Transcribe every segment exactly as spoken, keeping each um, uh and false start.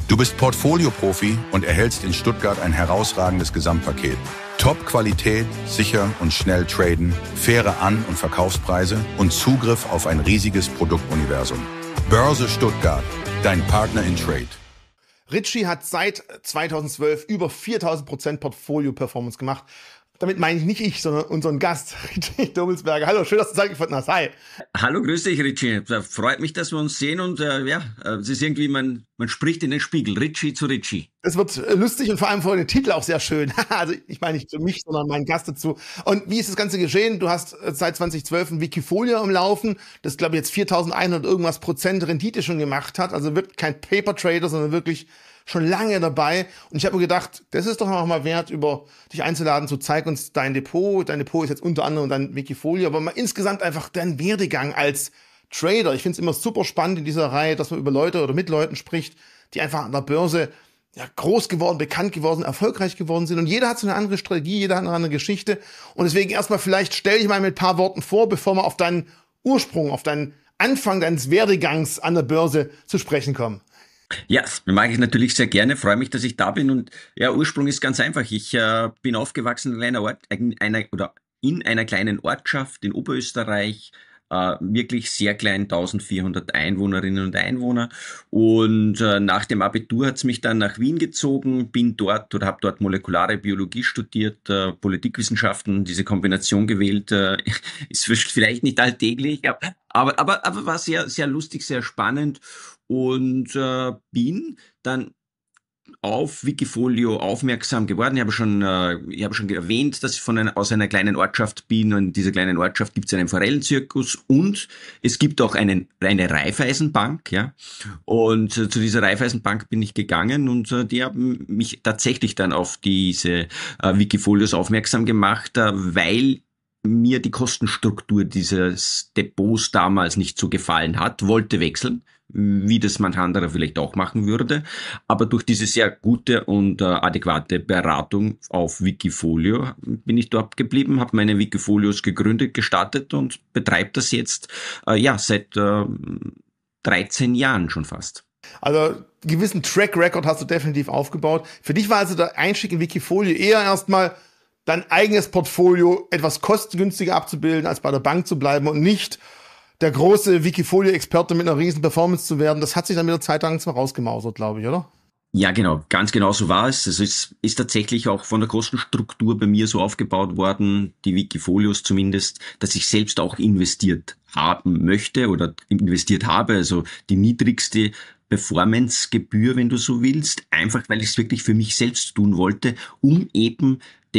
Du bist Portfolio-Profi und erhältst in Stuttgart ein herausragendes Gesamtpaket. Top-Qualität, sicher und schnell traden, faire An- und Verkaufspreise und Zugriff auf ein riesiges Produktuniversum. Börse Stuttgart, dein Partner in Trade. Ritchie hat seit zweitausendzwölf über viertausend Prozent Portfolio-Performance gemacht. Damit meine ich nicht ich, sondern unseren Gast, Ritchie Dobbelsberger. Hallo, schön, dass du Zeit gefunden hast. Hi. Hallo, grüß dich, Ritchie. Freut mich, dass wir uns sehen und äh, ja, es ist irgendwie, man, man spricht in den Spiegel. Ritchie zu Ritchie. Es wird lustig und vor allem vor den Titel auch sehr schön. Also ich meine nicht für mich, sondern meinen Gast dazu. Und wie ist das Ganze geschehen? Du hast seit zweitausendzwölf ein Wikifolio am Laufen, das glaube ich jetzt viertausendeinhundert irgendwas Prozent Rendite schon gemacht hat. Also wird kein Paper Trader, sondern wirklich schon lange dabei. Und ich habe mir gedacht, das ist doch noch mal wert, über dich einzuladen, zu zeig uns dein Depot. Dein Depot ist jetzt unter anderem dein Wikifolio, aber mal insgesamt einfach dein Werdegang als Trader. Ich finde es immer super spannend in dieser Reihe, dass man über Leute oder mit Leuten spricht, die einfach an der Börse ja, groß geworden, bekannt geworden, erfolgreich geworden sind. Und jeder hat so eine andere Strategie, jeder hat eine andere Geschichte. Und deswegen erstmal vielleicht stell dich mal mit ein paar Worten vor, bevor wir auf deinen Ursprung, auf deinen Anfang deines Werdegangs an der Börse zu sprechen kommen. Ja, das mag ich natürlich sehr gerne. Freue mich, dass ich da bin. Und ja, Ursprung ist ganz einfach. Ich äh, bin aufgewachsen in einer Ort, in einer oder in einer kleinen Ortschaft in Oberösterreich. Äh, wirklich sehr klein, eintausendvierhundert Einwohnerinnen und Einwohner. Und äh, nach dem Abitur hat's mich dann nach Wien gezogen, bin dort oder habe dort molekulare Biologie studiert, äh, Politikwissenschaften, diese Kombination gewählt, äh, ist vielleicht nicht alltäglich, aber aber aber war sehr sehr lustig, sehr spannend und äh, bin dann auf Wikifolio aufmerksam geworden. Ich habe schon, äh, ich habe schon erwähnt, dass ich von einer, aus einer kleinen Ortschaft bin. Und in dieser kleinen Ortschaft gibt es einen Forellenzirkus und es gibt auch einen, eine Raiffeisenbank. Ja. Und äh, zu dieser Raiffeisenbank bin ich gegangen und äh, die haben mich tatsächlich dann auf diese äh, Wikifolios aufmerksam gemacht, äh, weil mir die Kostenstruktur dieses Depots damals nicht so gefallen hat, wollte wechseln, wie das manch anderer vielleicht auch machen würde. Aber durch diese sehr gute und äh, adäquate Beratung auf Wikifolio bin ich dort geblieben, habe meine Wikifolios gegründet, gestartet und betreibe das jetzt äh, ja seit äh, dreizehn Jahren schon fast. Also einen gewissen Track Record hast du definitiv aufgebaut. Für dich war also der Einstieg in Wikifolio eher erstmal dein eigenes Portfolio etwas kostengünstiger abzubilden, als bei der Bank zu bleiben und nicht der große Wikifolio-Experte mit einer riesen Performance zu werden. Das hat sich dann mit der Zeit lang zwar rausgemausert, glaube ich, oder? Ja, genau. Ganz genau so war es. Es ist, ist tatsächlich auch von der Kostenstruktur bei mir so aufgebaut worden, die Wikifolios zumindest, dass ich selbst auch investiert haben möchte oder investiert habe. Also die niedrigste Performance-Gebühr, wenn du so willst, einfach weil ich es wirklich für mich selbst tun wollte, um eben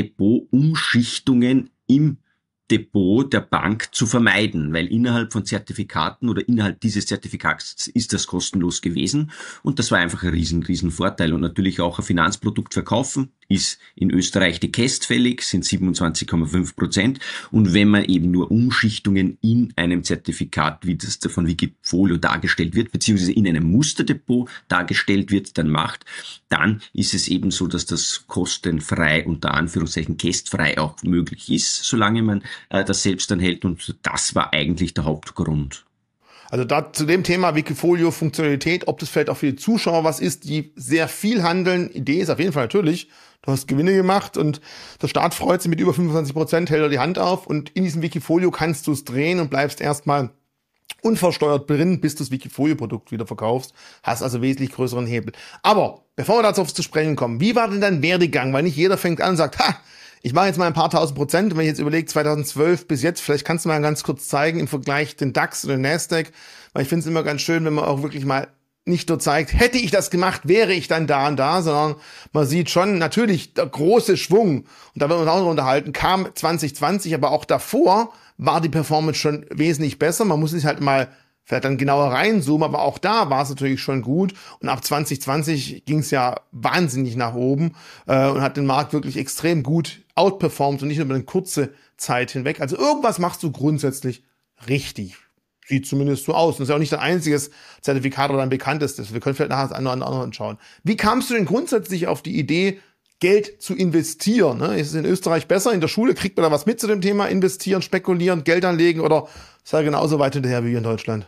Depotumschichtungen im Depot der Bank zu vermeiden, weil innerhalb von Zertifikaten oder innerhalb dieses Zertifikats ist das kostenlos gewesen und das war einfach ein riesen, riesen Vorteil. Und natürlich auch ein Finanzprodukt verkaufen ist in Österreich die Käst fällig, sind siebenundzwanzig Komma fünf Prozent und wenn man eben nur Umschichtungen in einem Zertifikat, wie das von Wikifolio dargestellt wird, beziehungsweise in einem Musterdepot dargestellt wird, dann macht, dann ist es eben so, dass das kostenfrei, unter Anführungszeichen kästfrei auch möglich ist, solange man äh, das selbst dann hält und das war eigentlich der Hauptgrund. Also da zu dem Thema Wikifolio Funktionalität, ob das vielleicht auch für die Zuschauer was ist, die sehr viel handeln. Idee ist auf jeden Fall natürlich, du hast Gewinne gemacht und der Staat freut sich mit über fünfundzwanzig Prozent, hält er die Hand auf und in diesem Wikifolio kannst du es drehen und bleibst erstmal unversteuert drin, bis du das Wikifolio-Produkt wieder verkaufst, hast also wesentlich größeren Hebel. Aber bevor wir dazu zu sprechen kommen, wie war denn dein Werdegang? Weil nicht jeder fängt an und sagt, ha, ich mache jetzt mal ein paar tausend Prozent. Und wenn ich jetzt überlege, zweitausendzwölf bis jetzt, vielleicht kannst du mal ganz kurz zeigen im Vergleich den DAX oder den Nasdaq, weil ich finde es immer ganz schön, wenn man auch wirklich mal nicht nur zeigt, hätte ich das gemacht, wäre ich dann da und da, sondern man sieht schon natürlich der große Schwung, und da werden wir uns auch noch unterhalten, kam zwanzig zwanzig, aber auch davor war die Performance schon wesentlich besser. Man muss sich halt mal vielleicht dann genauer reinzoomen, aber auch da war es natürlich schon gut. Und ab zwanzig zwanzig ging es ja wahnsinnig nach oben äh, und hat den Markt wirklich extrem gut outperformt und nicht nur über eine kurze Zeit hinweg. Also irgendwas machst du grundsätzlich richtig. Sieht zumindest so aus. Und das ist ja auch nicht dein einziges Zertifikat oder dein bekanntestes. Wir können vielleicht nachher das andere an anderen schauen. Wie kamst du denn grundsätzlich auf die Idee, Geld zu investieren? Ne? Ist es in Österreich besser? In der Schule kriegt man da was mit zu dem Thema investieren, spekulieren, Geld anlegen oder ist er genauso weit hinterher wie in Deutschland?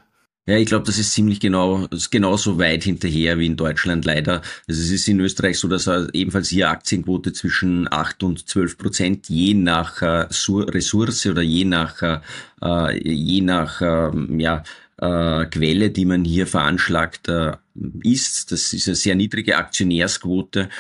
Ja, ich glaube, das ist ziemlich genau, das ist genauso weit hinterher wie in Deutschland leider. Also es ist in Österreich so, dass er ebenfalls hier Aktienquote zwischen acht und zwölf Prozent je nach äh, Ressource oder je nach äh, je nach äh, ja äh, Quelle, die man hier veranschlagt, äh, ist. Das ist eine sehr niedrige Aktionärsquote.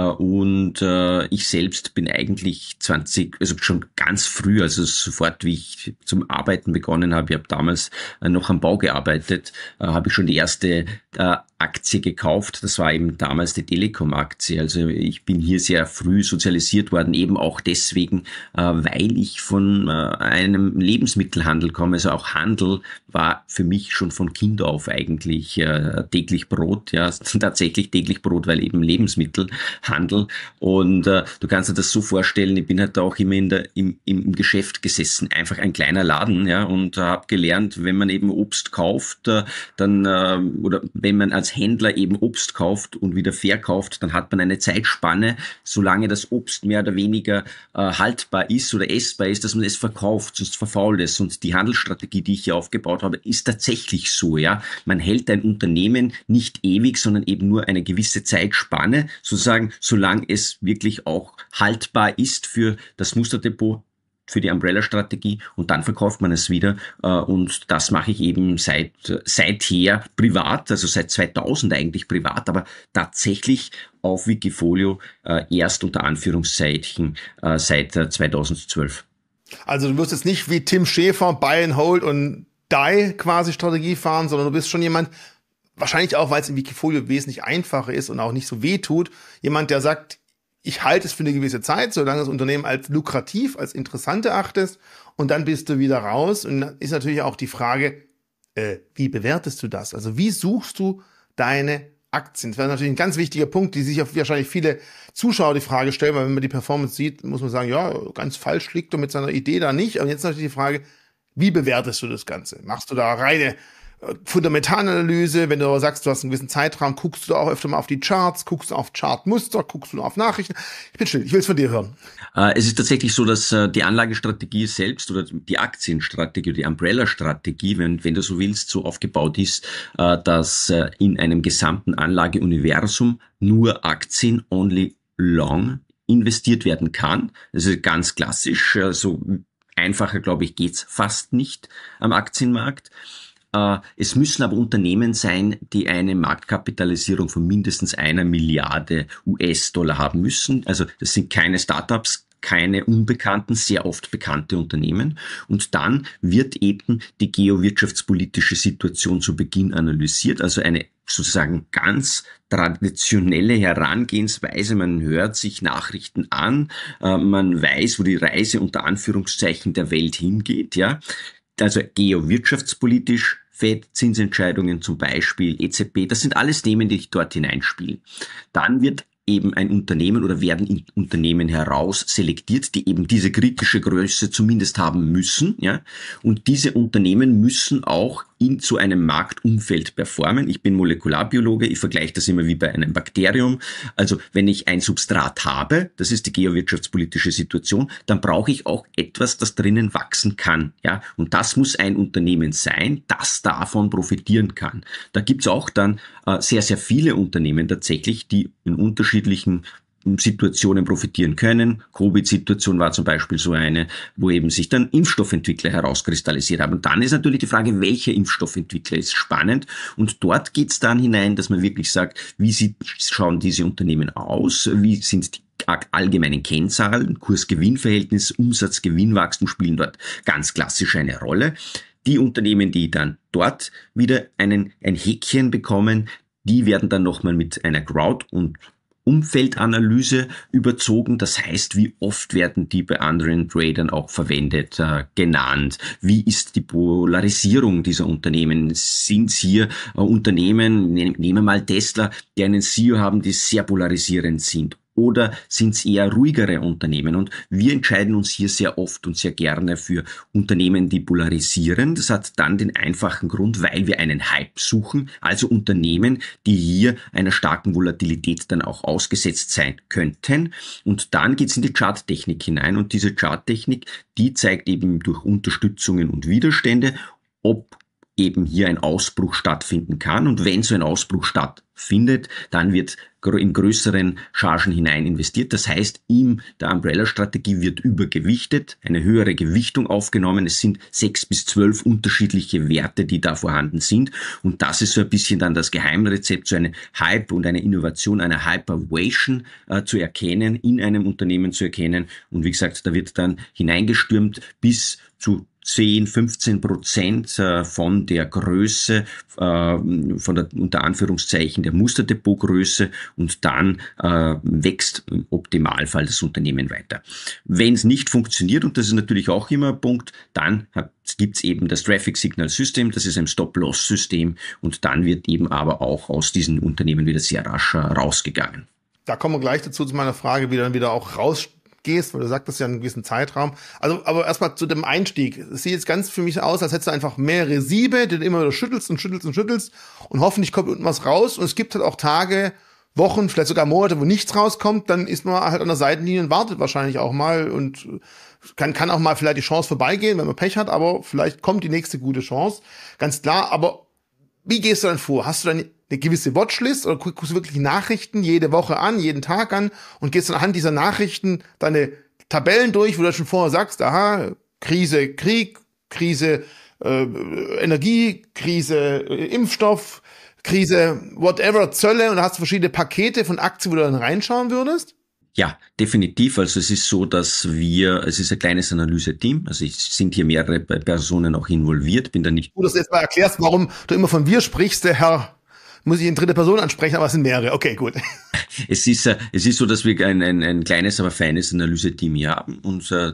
Und äh, ich selbst bin eigentlich zwanzig, also schon ganz früh, also sofort, wie ich zum Arbeiten begonnen habe, ich habe damals äh, noch am Bau gearbeitet, äh, habe ich schon die erste äh, Aktie gekauft. Das war eben damals die Telekom-Aktie. Also ich bin hier sehr früh sozialisiert worden, eben auch deswegen, äh, weil ich von äh, einem Lebensmittelhandel komme. Also auch Handel war für mich schon von Kind auf eigentlich äh, täglich Brot, ja, tatsächlich täglich Brot, weil eben Lebensmittel Handel. Und äh, du kannst dir das so vorstellen, ich bin halt da auch immer in der, im, im Geschäft gesessen, einfach ein kleiner Laden, ja, und äh, habe gelernt, wenn man eben Obst kauft, äh, dann äh, oder wenn man als Händler eben Obst kauft und wieder verkauft, dann hat man eine Zeitspanne, solange das Obst mehr oder weniger äh, haltbar ist oder essbar ist, dass man es verkauft, sonst verfault es. Und die Handelsstrategie, die ich hier aufgebaut habe, ist tatsächlich so, ja. Man hält ein Unternehmen nicht ewig, sondern eben nur eine gewisse Zeitspanne, sozusagen, solange es wirklich auch haltbar ist für das Musterdepot, für die Umbrella-Strategie, und dann verkauft man es wieder. Und das mache ich eben seit seither privat, also seit zweitausend eigentlich privat, aber tatsächlich auf Wikifolio erst unter Anführungszeichen seit zweitausendzwölf. Also du wirst jetzt nicht wie Tim Schäfer Buy and Hold und Die quasi Strategie fahren, sondern du bist schon jemand, wahrscheinlich auch, weil es im Wikifolio wesentlich einfacher ist und auch nicht so weh tut. Jemand, der sagt, ich halte es für eine gewisse Zeit, solange das Unternehmen als lukrativ, als interessant erachtest, und dann bist du wieder raus. Und dann ist natürlich auch die Frage, äh, wie bewertest du das? Also wie suchst du deine Aktien? Das wäre natürlich ein ganz wichtiger Punkt, die sich auch wahrscheinlich viele Zuschauer die Frage stellen, weil wenn man die Performance sieht, muss man sagen, ja, ganz falsch liegt du mit seiner Idee da nicht. Aber jetzt natürlich die Frage, wie bewertest du das Ganze? Machst du da reine Fundamentalanalyse, wenn du sagst, du hast einen gewissen Zeitraum, guckst du auch öfter mal auf die Charts, guckst du auf Chartmuster, guckst du auf Nachrichten. Ich bin still, ich will es von dir hören. Es ist tatsächlich so, dass die Anlagestrategie selbst oder die Aktienstrategie oder die Umbrella-Strategie, wenn, wenn du so willst, so aufgebaut ist, dass in einem gesamten Anlageuniversum nur Aktien only long investiert werden kann. Das ist ganz klassisch, so einfacher, glaube ich, geht's fast nicht am Aktienmarkt. Es müssen aber Unternehmen sein, die eine Marktkapitalisierung von mindestens einer Milliarde U S-Dollar haben müssen. Also das sind keine Startups, keine unbekannten, sehr oft bekannte Unternehmen. Und dann wird eben die geowirtschaftspolitische Situation zu Beginn analysiert, also eine sozusagen ganz traditionelle Herangehensweise. Man hört sich Nachrichten an, man weiß, wo die Reise unter Anführungszeichen der Welt hingeht, ja. Also geowirtschaftspolitisch, Fed, Zinsentscheidungen zum Beispiel, E Z B, das sind alles Themen, die dort hineinspielen. Dann wird eben ein Unternehmen oder werden Unternehmen heraus selektiert, die eben diese kritische Größe zumindest haben müssen, ja. Und diese Unternehmen müssen auch in zu einem Marktumfeld performen. Ich bin Molekularbiologe, ich vergleiche das immer wie bei einem Bakterium. Also wenn ich ein Substrat habe, das ist die geowirtschaftspolitische Situation, dann brauche ich auch etwas, das drinnen wachsen kann, ja. Und das muss ein Unternehmen sein, das davon profitieren kann. Da gibt's auch dann äh, sehr, sehr viele Unternehmen tatsächlich, die in unterschiedlichen Situationen profitieren können. Covid-Situation war zum Beispiel so eine, wo eben sich dann Impfstoffentwickler herauskristallisiert haben. Und dann ist natürlich die Frage, welcher Impfstoffentwickler ist spannend. Und dort geht's dann hinein, dass man wirklich sagt, wie sieht, schauen diese Unternehmen aus, wie sind die allgemeinen Kennzahlen, Kurs-Gewinn-Verhältnis, Umsatz-Gewinn-Wachstum spielen dort ganz klassisch eine Rolle. Die Unternehmen, die dann dort wieder einen, ein Häkchen bekommen, die werden dann nochmal mit einer Crowd- und Umfeldanalyse überzogen. Das heißt, wie oft werden die bei anderen Tradern auch verwendet, äh, genannt? Wie ist die Polarisierung dieser Unternehmen? Sind es hier äh, Unternehmen, nehmen wir mal Tesla, die einen C E O haben, die sehr polarisierend sind? Oder sind es eher ruhigere Unternehmen? Und wir entscheiden uns hier sehr oft und sehr gerne für Unternehmen, die polarisieren. Das hat dann den einfachen Grund, weil wir einen Hype suchen, also Unternehmen, die hier einer starken Volatilität dann auch ausgesetzt sein könnten. Und dann geht's in die Charttechnik hinein. Und diese Charttechnik, die zeigt eben durch Unterstützungen und Widerstände, ob eben hier ein Ausbruch stattfinden kann. Und wenn so ein Ausbruch stattfindet, dann wird in größeren Chargen hinein investiert. Das heißt, in der Umbrella-Strategie wird übergewichtet, eine höhere Gewichtung aufgenommen. Es sind sechs bis zwölf unterschiedliche Werte, die da vorhanden sind. Und das ist so ein bisschen dann das Geheimrezept, so eine Hype und eine Innovation, eine Hypervation äh, zu erkennen, in einem Unternehmen zu erkennen. Und wie gesagt, da wird dann hineingestürmt bis zu zehn, fünfzehn Prozent von der Größe, von der unter Anführungszeichen der Musterdepotgröße, und dann äh, wächst im Optimalfall das Unternehmen weiter. Wenn es nicht funktioniert, und das ist natürlich auch immer ein Punkt, dann gibt es eben das Traffic Signal System, das ist ein Stop-Loss-System, und dann wird eben aber auch aus diesen Unternehmen wieder sehr rasch rausgegangen. Da kommen wir gleich dazu zu meiner Frage, wie dann wieder auch raus gehst, weil du sagtest ja einen gewissen Zeitraum. Also, aber erstmal zu dem Einstieg. Es sieht jetzt ganz für mich aus, als hättest du einfach mehrere Siebe, die du immer wieder schüttelst und schüttelst und schüttelst, und hoffentlich kommt unten was raus. Und es gibt halt auch Tage, Wochen, vielleicht sogar Monate, wo nichts rauskommt. Dann ist man halt an der Seitenlinie und wartet wahrscheinlich auch mal und kann, kann auch mal vielleicht die Chance vorbeigehen, wenn man Pech hat, aber vielleicht kommt die nächste gute Chance. Ganz klar, aber wie gehst du dann vor? Hast du dann eine gewisse Watchlist oder guckst du wirklich Nachrichten jede Woche an, jeden Tag an und gehst dann anhand dieser Nachrichten deine Tabellen durch, wo du schon vorher sagst, aha, Krise, Krieg, Krise, äh, Energie, Krise, äh, Impfstoff, Krise, whatever, Zölle, und da hast du verschiedene Pakete von Aktien, wo du dann reinschauen würdest? Ja, definitiv. Also es ist so, dass wir, es ist ein kleines Analyse-Team, also es sind hier mehrere Personen auch involviert, bin da nicht... Du, dass du jetzt mal erklärst, warum du immer von wir sprichst, der Herr, muss ich in dritte Person ansprechen, aber es sind mehrere. Okay, gut. Es ist, äh, es ist so, dass wir ein, ein, ein kleines, aber feines Analyse-Team hier haben. Und, äh,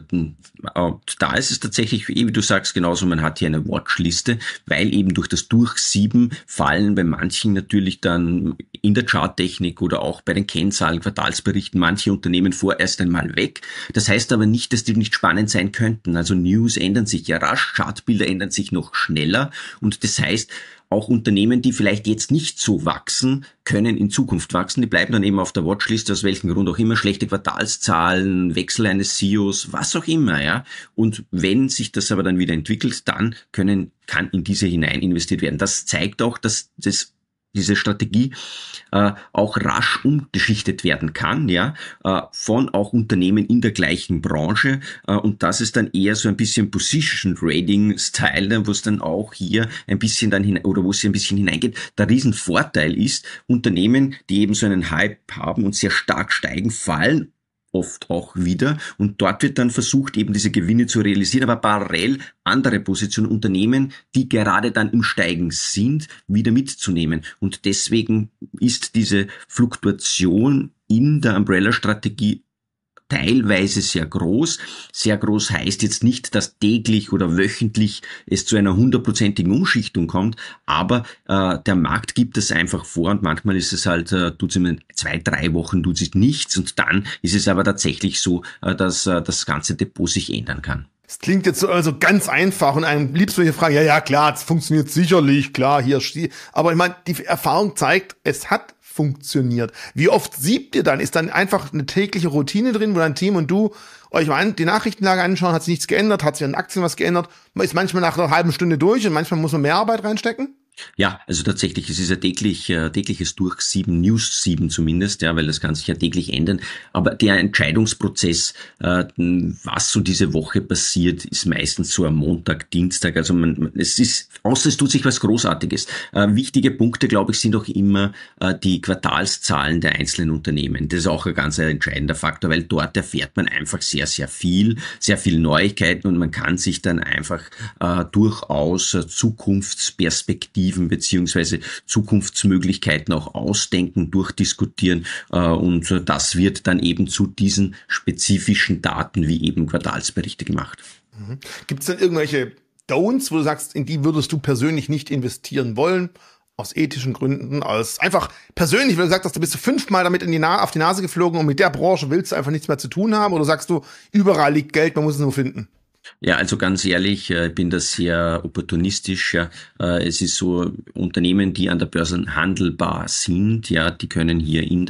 und da ist es tatsächlich, wie du sagst, genauso, man hat hier eine Watchliste, weil eben durch das Durchsieben fallen bei manchen natürlich dann in der Charttechnik oder auch bei den Kennzahlen, Quartalsberichten manche Unternehmen vorerst einmal weg. Das heißt aber nicht, dass die nicht spannend sein könnten. Also News ändern sich ja rasch, Chartbilder ändern sich noch schneller, und das heißt, auch Unternehmen, die vielleicht jetzt nicht so wachsen, können in Zukunft wachsen. Die bleiben dann eben auf der Watchlist, aus welchem Grund auch immer, schlechte Quartalszahlen, Wechsel eines C E Os, was auch immer, ja. Und wenn sich das aber dann wieder entwickelt, dann können, kann in diese hinein investiert werden. Das zeigt auch, dass das diese Strategie äh, auch rasch umgeschichtet werden kann, ja, äh, von auch Unternehmen in der gleichen Branche, äh, und das ist dann eher so ein bisschen Position Trading Style, wo es dann auch hier ein bisschen dann hinein, oder wo es hier ein bisschen hineingeht. Der Riesenvorteil ist, Unternehmen, die eben so einen Hype haben und sehr stark steigen, fallen oft auch wieder, und dort wird dann versucht, eben diese Gewinne zu realisieren, aber parallel andere Positionen, Unternehmen, die gerade dann im Steigen sind, wieder mitzunehmen. Und deswegen ist diese Fluktuation in der Umbrella-Strategie teilweise sehr groß. Sehr groß heißt jetzt nicht, dass täglich oder wöchentlich es zu einer hundertprozentigen Umschichtung kommt, aber äh, der Markt gibt es einfach vor, und manchmal ist es halt, äh, tut es in zwei, drei Wochen tut sich nichts, und dann ist es aber tatsächlich so, äh, dass äh, das ganze Depot sich ändern kann. Es klingt jetzt so also ganz einfach, und einem liebst du hier fragen, ja, ja, klar, es funktioniert sicherlich, klar, hier, aber ich meine, die Erfahrung zeigt, es hat funktioniert. Wie oft siebt ihr dann? Ist dann einfach eine tägliche Routine drin, wo dein Team und du euch mal die Nachrichtenlage anschauen, hat sich nichts geändert, hat sich an Aktien was geändert, man ist manchmal nach einer halben Stunde durch und manchmal muss man mehr Arbeit reinstecken? Ja, also tatsächlich, es ist ja täglich, äh, tägliches Durchsieben, News sieben zumindest, ja, weil das kann sich ja täglich ändern. Aber der Entscheidungsprozess, äh, was so diese Woche passiert, ist meistens so am Montag, Dienstag. Also man, es ist, außer es tut sich was Großartiges. Äh, wichtige Punkte, glaube ich, sind auch immer äh, die Quartalszahlen der einzelnen Unternehmen. Das ist auch ein ganz entscheidender Faktor, weil dort erfährt man einfach sehr, sehr viel, sehr viel Neuigkeiten, und man kann sich dann einfach äh, durchaus äh, Zukunftsperspektiven beziehungsweise Zukunftsmöglichkeiten auch ausdenken, durchdiskutieren, äh, und das wird dann eben zu diesen spezifischen Daten wie eben Quartalsberichte gemacht. Mhm. Gibt es denn irgendwelche Don'ts, wo du sagst, in die würdest du persönlich nicht investieren wollen? Aus ethischen Gründen, als einfach persönlich, wenn du sagst, du bist du fünfmal damit in die Na- auf die Nase geflogen und mit der Branche willst du einfach nichts mehr zu tun haben, oder sagst du, überall liegt Geld, man muss es nur finden? Ja, also ganz ehrlich, ich bin da sehr opportunistisch. Ja. Es ist so, Unternehmen, die an der Börse handelbar sind, ja, die können hier in der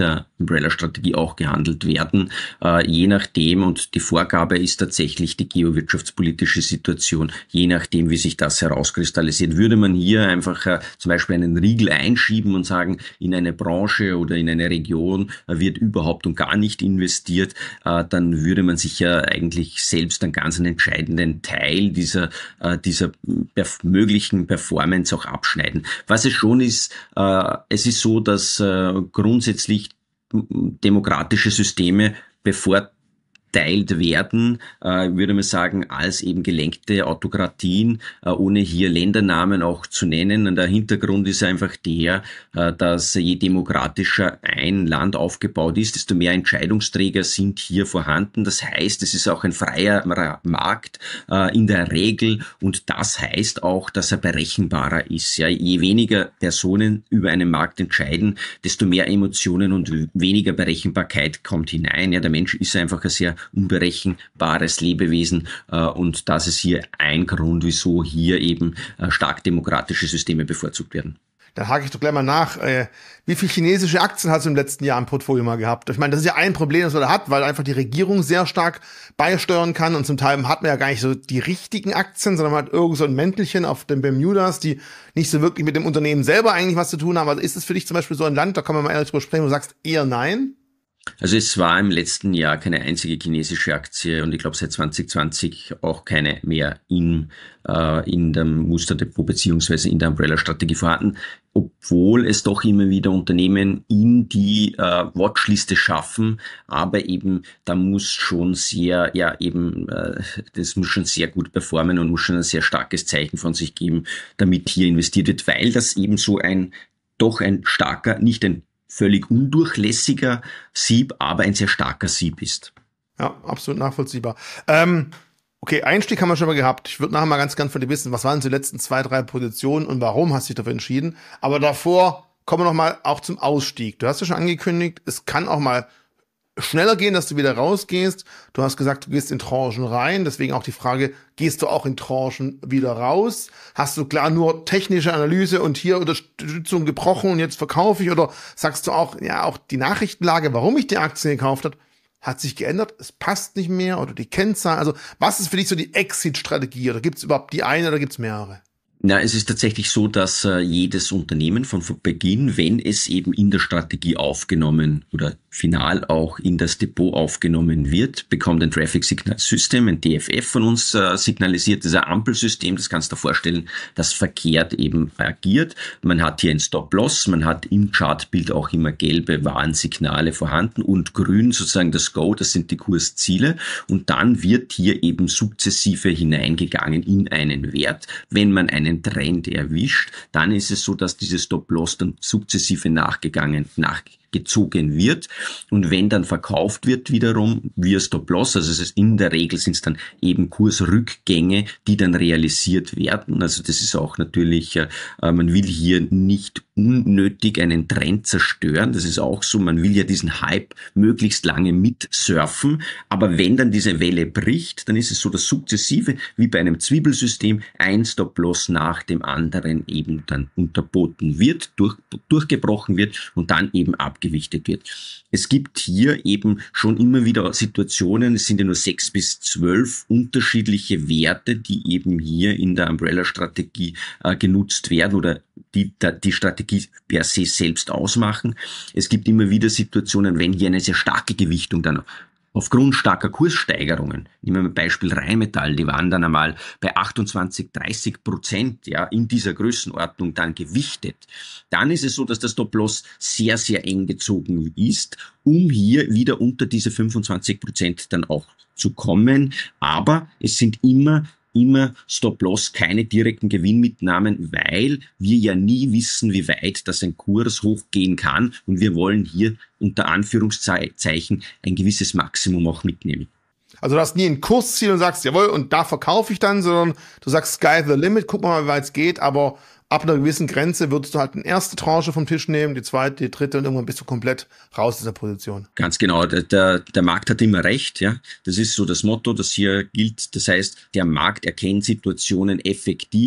Umbrella-Strategie auch gehandelt werden, äh, je nachdem, und die Vorgabe ist tatsächlich die geowirtschaftspolitische Situation, je nachdem, wie sich das herauskristallisiert. Würde man hier einfach äh, zum Beispiel einen Riegel einschieben und sagen, in eine Branche oder in eine Region äh, wird überhaupt und gar nicht investiert, äh, dann würde man sich ja eigentlich selbst einen ganz entscheidenden Teil dieser, äh, dieser perf- möglichen Performance auch abschneiden. Was es schon ist, äh, es ist so, dass äh, grundsätzlich demokratische Systeme bevorzugt teilt werden, äh, würde man sagen, als eben gelenkte Autokratien, äh, ohne hier Ländernamen auch zu nennen. Und der Hintergrund ist einfach der, äh, dass je demokratischer ein Land aufgebaut ist, desto mehr Entscheidungsträger sind hier vorhanden. Das heißt, es ist auch ein freier Markt äh, in der Regel, und das heißt auch, dass er berechenbarer ist. Ja, je weniger Personen über einen Markt entscheiden, desto mehr Emotionen und weniger Berechenbarkeit kommt hinein. Ja, der Mensch ist einfach ein sehr unberechenbares Lebewesen, äh, und das ist hier ein Grund, wieso hier eben äh, stark demokratische Systeme bevorzugt werden. Da hake ich doch gleich mal nach. Äh, wie viel chinesische Aktien hast du im letzten Jahr im Portfolio mal gehabt? Ich meine, das ist ja ein Problem, das man da hat, weil einfach die Regierung sehr stark beisteuern kann, und zum Teil hat man ja gar nicht so die richtigen Aktien, sondern man hat irgend so ein Mäntelchen auf den Bermudas, die nicht so wirklich mit dem Unternehmen selber eigentlich was zu tun haben. Also ist es für dich zum Beispiel so ein Land, da kann man mal ehrlich drüber sprechen, wo du sagst eher nein? Also es war im letzten Jahr keine einzige chinesische Aktie, und ich glaube seit zwanzig zwanzig auch keine mehr in, äh, in dem Musterdepot beziehungsweise in der Umbrella-Strategie vorhanden, obwohl es doch immer wieder Unternehmen in die äh, Watchliste schaffen, aber eben da muss schon sehr, ja eben, äh, das muss schon sehr gut performen und muss schon ein sehr starkes Zeichen von sich geben, damit hier investiert wird, weil das eben so ein, doch ein starker, nicht ein völlig undurchlässiger Sieb, aber ein sehr starker Sieb ist. Ja, absolut nachvollziehbar. Ähm, okay, Einstieg haben wir schon mal gehabt. Ich würde nachher mal ganz gern von dir wissen, was waren die letzten zwei, drei Positionen und warum hast du dich dafür entschieden? Aber davor kommen wir noch mal auch zum Ausstieg. Du hast ja schon angekündigt, es kann auch mal schneller gehen, dass du wieder rausgehst. Du hast gesagt, du gehst in Tranchen rein. Deswegen auch die Frage, gehst du auch in Tranchen wieder raus? Hast du klar nur technische Analyse und hier Unterstützung gebrochen und jetzt verkaufe ich? Oder sagst du auch, ja, auch die Nachrichtenlage, warum ich die Aktien gekauft habe, hat sich geändert? Es passt nicht mehr, oder die Kennzahl? Also was ist für dich so die Exit-Strategie? Oder gibt es überhaupt die eine oder gibt es mehrere? Na, es ist tatsächlich so, dass äh, jedes Unternehmen von Beginn, wenn es eben in der Strategie aufgenommen oder final auch in das Depot aufgenommen wird, bekommt ein Traffic Signal System, ein D F F von uns äh, signalisiert, das ist ein Ampelsystem, das kannst du dir vorstellen, das verkehrt eben agiert. Man hat hier ein Stop-Loss, man hat im Chartbild auch immer gelbe Warnsignale vorhanden und grün sozusagen das Go, das sind die Kursziele, und dann wird hier eben sukzessive hineingegangen in einen Wert. Wenn man einen Trend erwischt, dann ist es so, dass dieses Stop-Loss dann sukzessive nachgegangen, nachgezogen wird, und wenn dann verkauft wird wiederum via Stop-Loss, also es ist in der Regel sind es dann eben Kursrückgänge, die dann realisiert werden. Also das ist auch natürlich, äh, man will hier nicht unnötig einen Trend zerstören, das ist auch so, man will ja diesen Hype möglichst lange mitsurfen, aber wenn dann diese Welle bricht, dann ist es so, dass sukzessive, wie bei einem Zwiebelsystem, ein Stop-Loss nach dem anderen eben dann unterboten wird, durch, durchgebrochen wird und dann eben abgewichtet wird. Es gibt hier eben schon immer wieder Situationen, es sind ja nur sechs bis zwölf unterschiedliche Werte, die eben hier in der Umbrella-Strategie äh, genutzt werden oder die die Strategie per se selbst ausmachen. Es gibt immer wieder Situationen, wenn hier eine sehr starke Gewichtung dann aufgrund starker Kurssteigerungen, nehmen wir mal Beispiel Rheinmetall, die waren dann einmal bei achtundzwanzig, dreißig Prozent, ja, in dieser Größenordnung dann gewichtet. Dann ist es so, dass das Stop-Loss sehr, sehr eng gezogen ist, um hier wieder unter diese fünfundzwanzig Prozent dann auch zu kommen. Aber es sind immer immer Stop-Loss, keine direkten Gewinnmitnahmen, weil wir ja nie wissen, wie weit das ein Kurs hochgehen kann, und wir wollen hier unter Anführungszeichen ein gewisses Maximum auch mitnehmen. Also du hast nie ein Kursziel und sagst, jawohl, und da verkaufe ich dann, sondern du sagst, sky the limit, guck mal, wie weit es geht, aber ab einer gewissen Grenze würdest du halt eine erste Tranche vom Tisch nehmen, die zweite, die dritte, und irgendwann bist du komplett raus aus der Position. Ganz genau. Der, der, der Markt hat immer recht, ja. Das ist so das Motto, das hier gilt. Das heißt, der Markt erkennt Situationen effektiv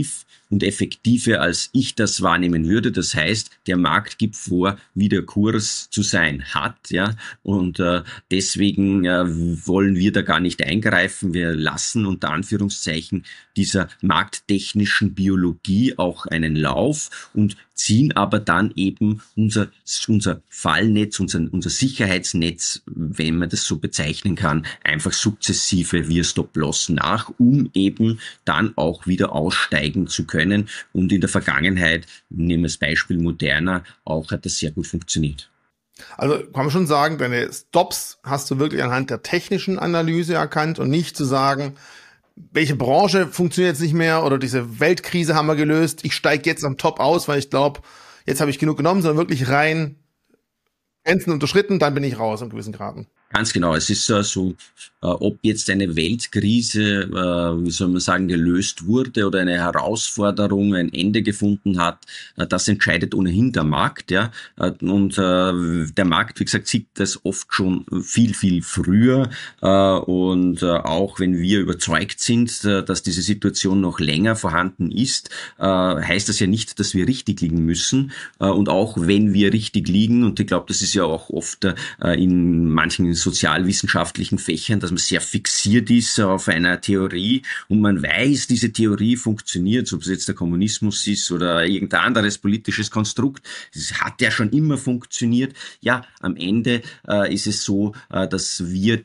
und effektiver, als ich das wahrnehmen würde. Das heißt, der Markt gibt vor, wie der Kurs zu sein hat, ja, und äh, deswegen äh, wollen wir da gar nicht eingreifen. Wir lassen unter Anführungszeichen dieser markttechnischen Biologie auch einen Lauf und ziehen aber dann eben unser, unser Fallnetz, unser, unser Sicherheitsnetz, wenn man das so bezeichnen kann, einfach sukzessive via Stop-Loss nach, um eben dann auch wieder aussteigen zu können. Und in der Vergangenheit, nehmen wir das Beispiel Moderna, auch hat das sehr gut funktioniert. Also kann man schon sagen, deine Stops hast du wirklich anhand der technischen Analyse erkannt und nicht zu sagen, welche Branche funktioniert jetzt nicht mehr oder diese Weltkrise haben wir gelöst, ich steige jetzt am Top aus, weil ich glaube, jetzt habe ich genug genommen, sondern wirklich rein Grenzen unterschritten, dann bin ich raus in gewissen Graden. Ganz genau. Es ist äh, so, äh, ob jetzt eine Weltkrise, äh, wie soll man sagen, gelöst wurde oder eine Herausforderung ein Ende gefunden hat, äh, das entscheidet ohnehin der Markt, ja. Äh, und äh, der Markt, wie gesagt, sieht das oft schon viel, viel früher. Äh, und äh, auch wenn wir überzeugt sind, äh, dass diese Situation noch länger vorhanden ist, äh, heißt das ja nicht, dass wir richtig liegen müssen. Äh, und auch wenn wir richtig liegen, und ich glaube, das ist ja auch oft äh, in manchen sozialwissenschaftlichen Fächern, dass man sehr fixiert ist auf einer Theorie und man weiß, diese Theorie funktioniert, ob es jetzt der Kommunismus ist oder irgendein anderes politisches Konstrukt. Es hat ja schon immer funktioniert. Ja, am Ende äh, ist es so, äh, dass wir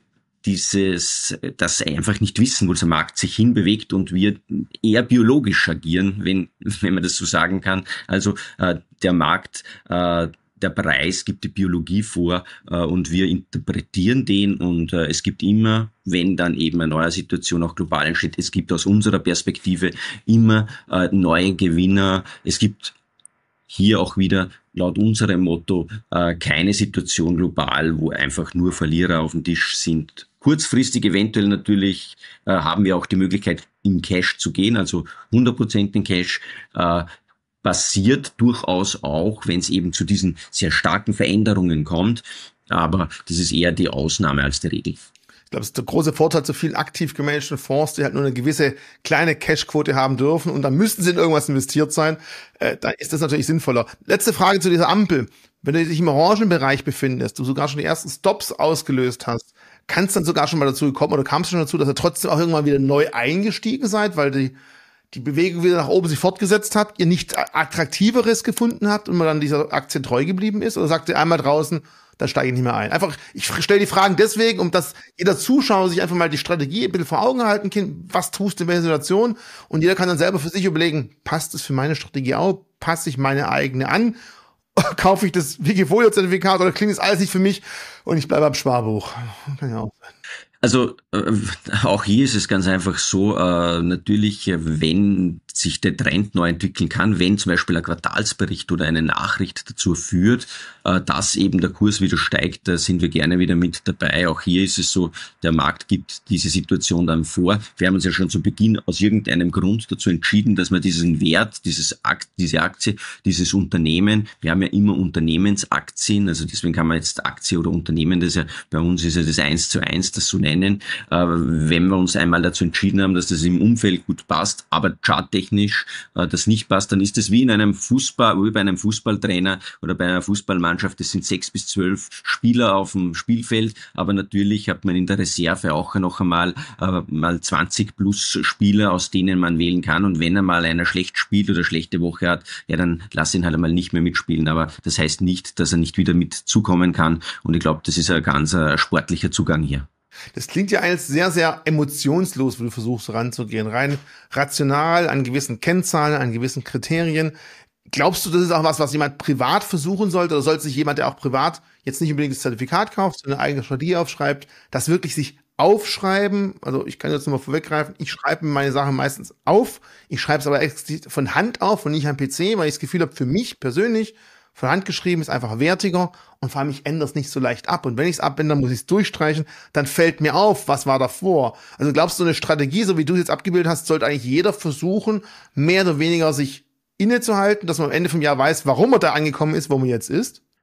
dieses, das einfach nicht wissen, wo der Markt sich hinbewegt und wir eher biologisch agieren, wenn, wenn man das so sagen kann. Also äh, der Markt, äh, der Preis gibt die Biologie vor äh, und wir interpretieren den und äh, es gibt immer, wenn dann eben eine neue Situation auch global entsteht, es gibt aus unserer Perspektive immer äh, neue Gewinner. Es gibt hier auch wieder laut unserem Motto äh, keine Situation global, wo einfach nur Verlierer auf dem Tisch sind. Kurzfristig eventuell natürlich äh, haben wir auch die Möglichkeit, in Cash zu gehen, also hundert Prozent in Cash. Äh, passiert durchaus auch, wenn es eben zu diesen sehr starken Veränderungen kommt. Aber das ist eher die Ausnahme als die Regel. Ich glaube, das ist der große Vorteil zu vielen aktiv gemanagten Fonds, die halt nur eine gewisse kleine Cashquote haben dürfen und dann müssten sie in irgendwas investiert sein. Äh, da ist das natürlich sinnvoller. Letzte Frage zu dieser Ampel. Wenn du dich im Orangenbereich befindest, du sogar schon die ersten Stops ausgelöst hast, kann es dann sogar schon mal dazu gekommen oder kam es schon dazu, dass ihr trotzdem auch irgendwann wieder neu eingestiegen seid, weil die die Bewegung wieder nach oben sich fortgesetzt hat, ihr nichts Attraktiveres gefunden habt und man dann dieser Aktie treu geblieben ist? Oder sagt ihr einmal draußen, da steige ich nicht mehr ein? Einfach, ich stelle die Fragen deswegen, um dass jeder Zuschauer sich einfach mal die Strategie ein bisschen vor Augen halten kann, was tust du in welcher Situation? Und jeder kann dann selber für sich überlegen, passt es für meine Strategie auch? Passe ich meine eigene an? Kaufe ich das Wikifolio-Zertifikat oder klingt das alles nicht für mich und ich bleibe am Sparbuch? Kann ja auch sein. Also äh, auch hier ist es ganz einfach so, äh, natürlich, wenn sich der Trend neu entwickeln kann, wenn zum Beispiel ein Quartalsbericht oder eine Nachricht dazu führt, äh, dass eben der Kurs wieder steigt, da sind wir gerne wieder mit dabei. Auch hier ist es so, der Markt gibt diese Situation dann vor. Wir haben uns ja schon zu Beginn aus irgendeinem Grund dazu entschieden, dass wir diesen Wert, dieses Akt, diese Aktie, dieses Unternehmen, wir haben ja immer Unternehmensaktien, also deswegen kann man jetzt Aktie oder Unternehmen, das ja bei uns ist ja das eins zu eins, das so nennen. Wenn wir uns einmal dazu entschieden haben, dass das im Umfeld gut passt, aber charttechnisch das nicht passt, dann ist das wie in einem Fußball, wie bei einem Fußballtrainer oder bei einer Fußballmannschaft. Das sind sechs bis zwölf Spieler auf dem Spielfeld, aber natürlich hat man in der Reserve auch noch einmal mal zwanzig plus Spieler, aus denen man wählen kann. Und wenn einmal einer schlecht spielt oder schlechte Woche hat, ja, dann lass ihn halt einmal nicht mehr mitspielen. Aber das heißt nicht, dass er nicht wieder mitzukommen kann. Und ich glaube, das ist ein ganz ein sportlicher Zugang hier. Das klingt ja alles sehr, sehr emotionslos, wo du versuchst ranzugehen. Rein rational, an gewissen Kennzahlen, an gewissen Kriterien. Glaubst du, das ist auch was, was jemand privat versuchen sollte? Oder sollte sich jemand, der auch privat jetzt nicht unbedingt das Zertifikat kauft, sondern eine eigene Strategie aufschreibt, das wirklich sich aufschreiben? Also ich kann jetzt nochmal vorweggreifen, ich schreibe meine Sachen meistens auf. Ich schreibe es aber explizit von Hand auf und nicht am P C, weil ich das Gefühl habe, für mich persönlich, von Hand geschrieben ist einfach wertiger und vor allem ich ändere es nicht so leicht ab. Und wenn ich es abändere, muss ich es durchstreichen, dann fällt mir auf, was war davor. Also glaubst du, eine Strategie, so wie du es jetzt abgebildet hast, sollte eigentlich jeder versuchen, mehr oder weniger sich innezuhalten, dass man am Ende vom Jahr weiß, warum er da angekommen ist, wo man jetzt ist?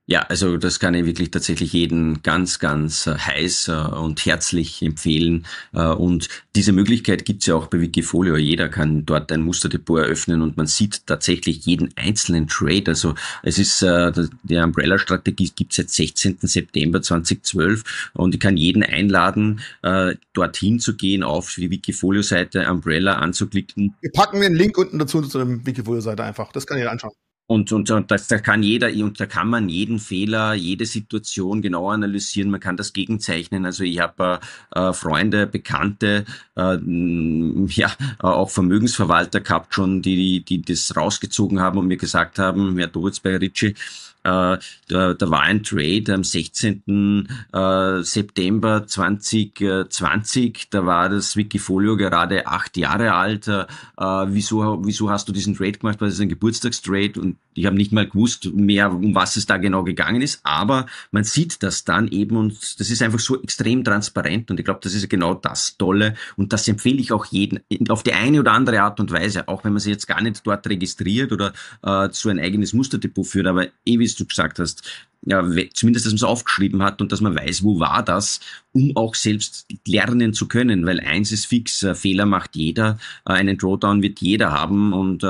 Ja, also das kann ich wirklich tatsächlich jeden ganz, ganz äh, heiß äh, und herzlich empfehlen. Äh, und diese Möglichkeit gibt's ja auch bei Wikifolio. Jeder kann dort ein Musterdepot eröffnen und man sieht tatsächlich jeden einzelnen Trade. Also es ist, äh, die Umbrella-Strategie gibt's seit sechzehnten September zweitausendzwölf und ich kann jeden einladen, äh, dorthin zu gehen, auf die Wikifolio-Seite Umbrella anzuklicken. Wir packen den Link unten dazu zu der Wikifolio-Seite einfach. Das kann jeder anschauen. Und, und, und das, da kann jeder, und da kann man jeden Fehler, jede Situation genau analysieren. Man kann das gegenzeichnen. Also ich habe äh, Freunde, Bekannte, äh, ja, auch Vermögensverwalter gehabt schon, die, die das rausgezogen haben und mir gesagt haben, Herr Dovitz bei Ritchie, Äh, da, da war ein Trade am sechzehnten September zweitausendzwanzig, da war das Wikifolio gerade acht Jahre alt. Äh, wieso, wieso hast du diesen Trade gemacht? Weil das ist ein Geburtstagstrade und ich habe nicht mal gewusst mehr, um was es da genau gegangen ist, aber man sieht das dann eben und das ist einfach so extrem transparent und ich glaube, das ist genau das Tolle und das empfehle ich auch jedem auf die eine oder andere Art und Weise, auch wenn man sich jetzt gar nicht dort registriert oder äh, so ein eigenes Musterdepot führt, aber eh, wie du gesagt hast, ja, zumindest, dass man es aufgeschrieben hat und dass man weiß, wo war das, um auch selbst lernen zu können, weil eins ist fix, äh, Fehler macht jeder, äh, einen Drawdown wird jeder haben und äh,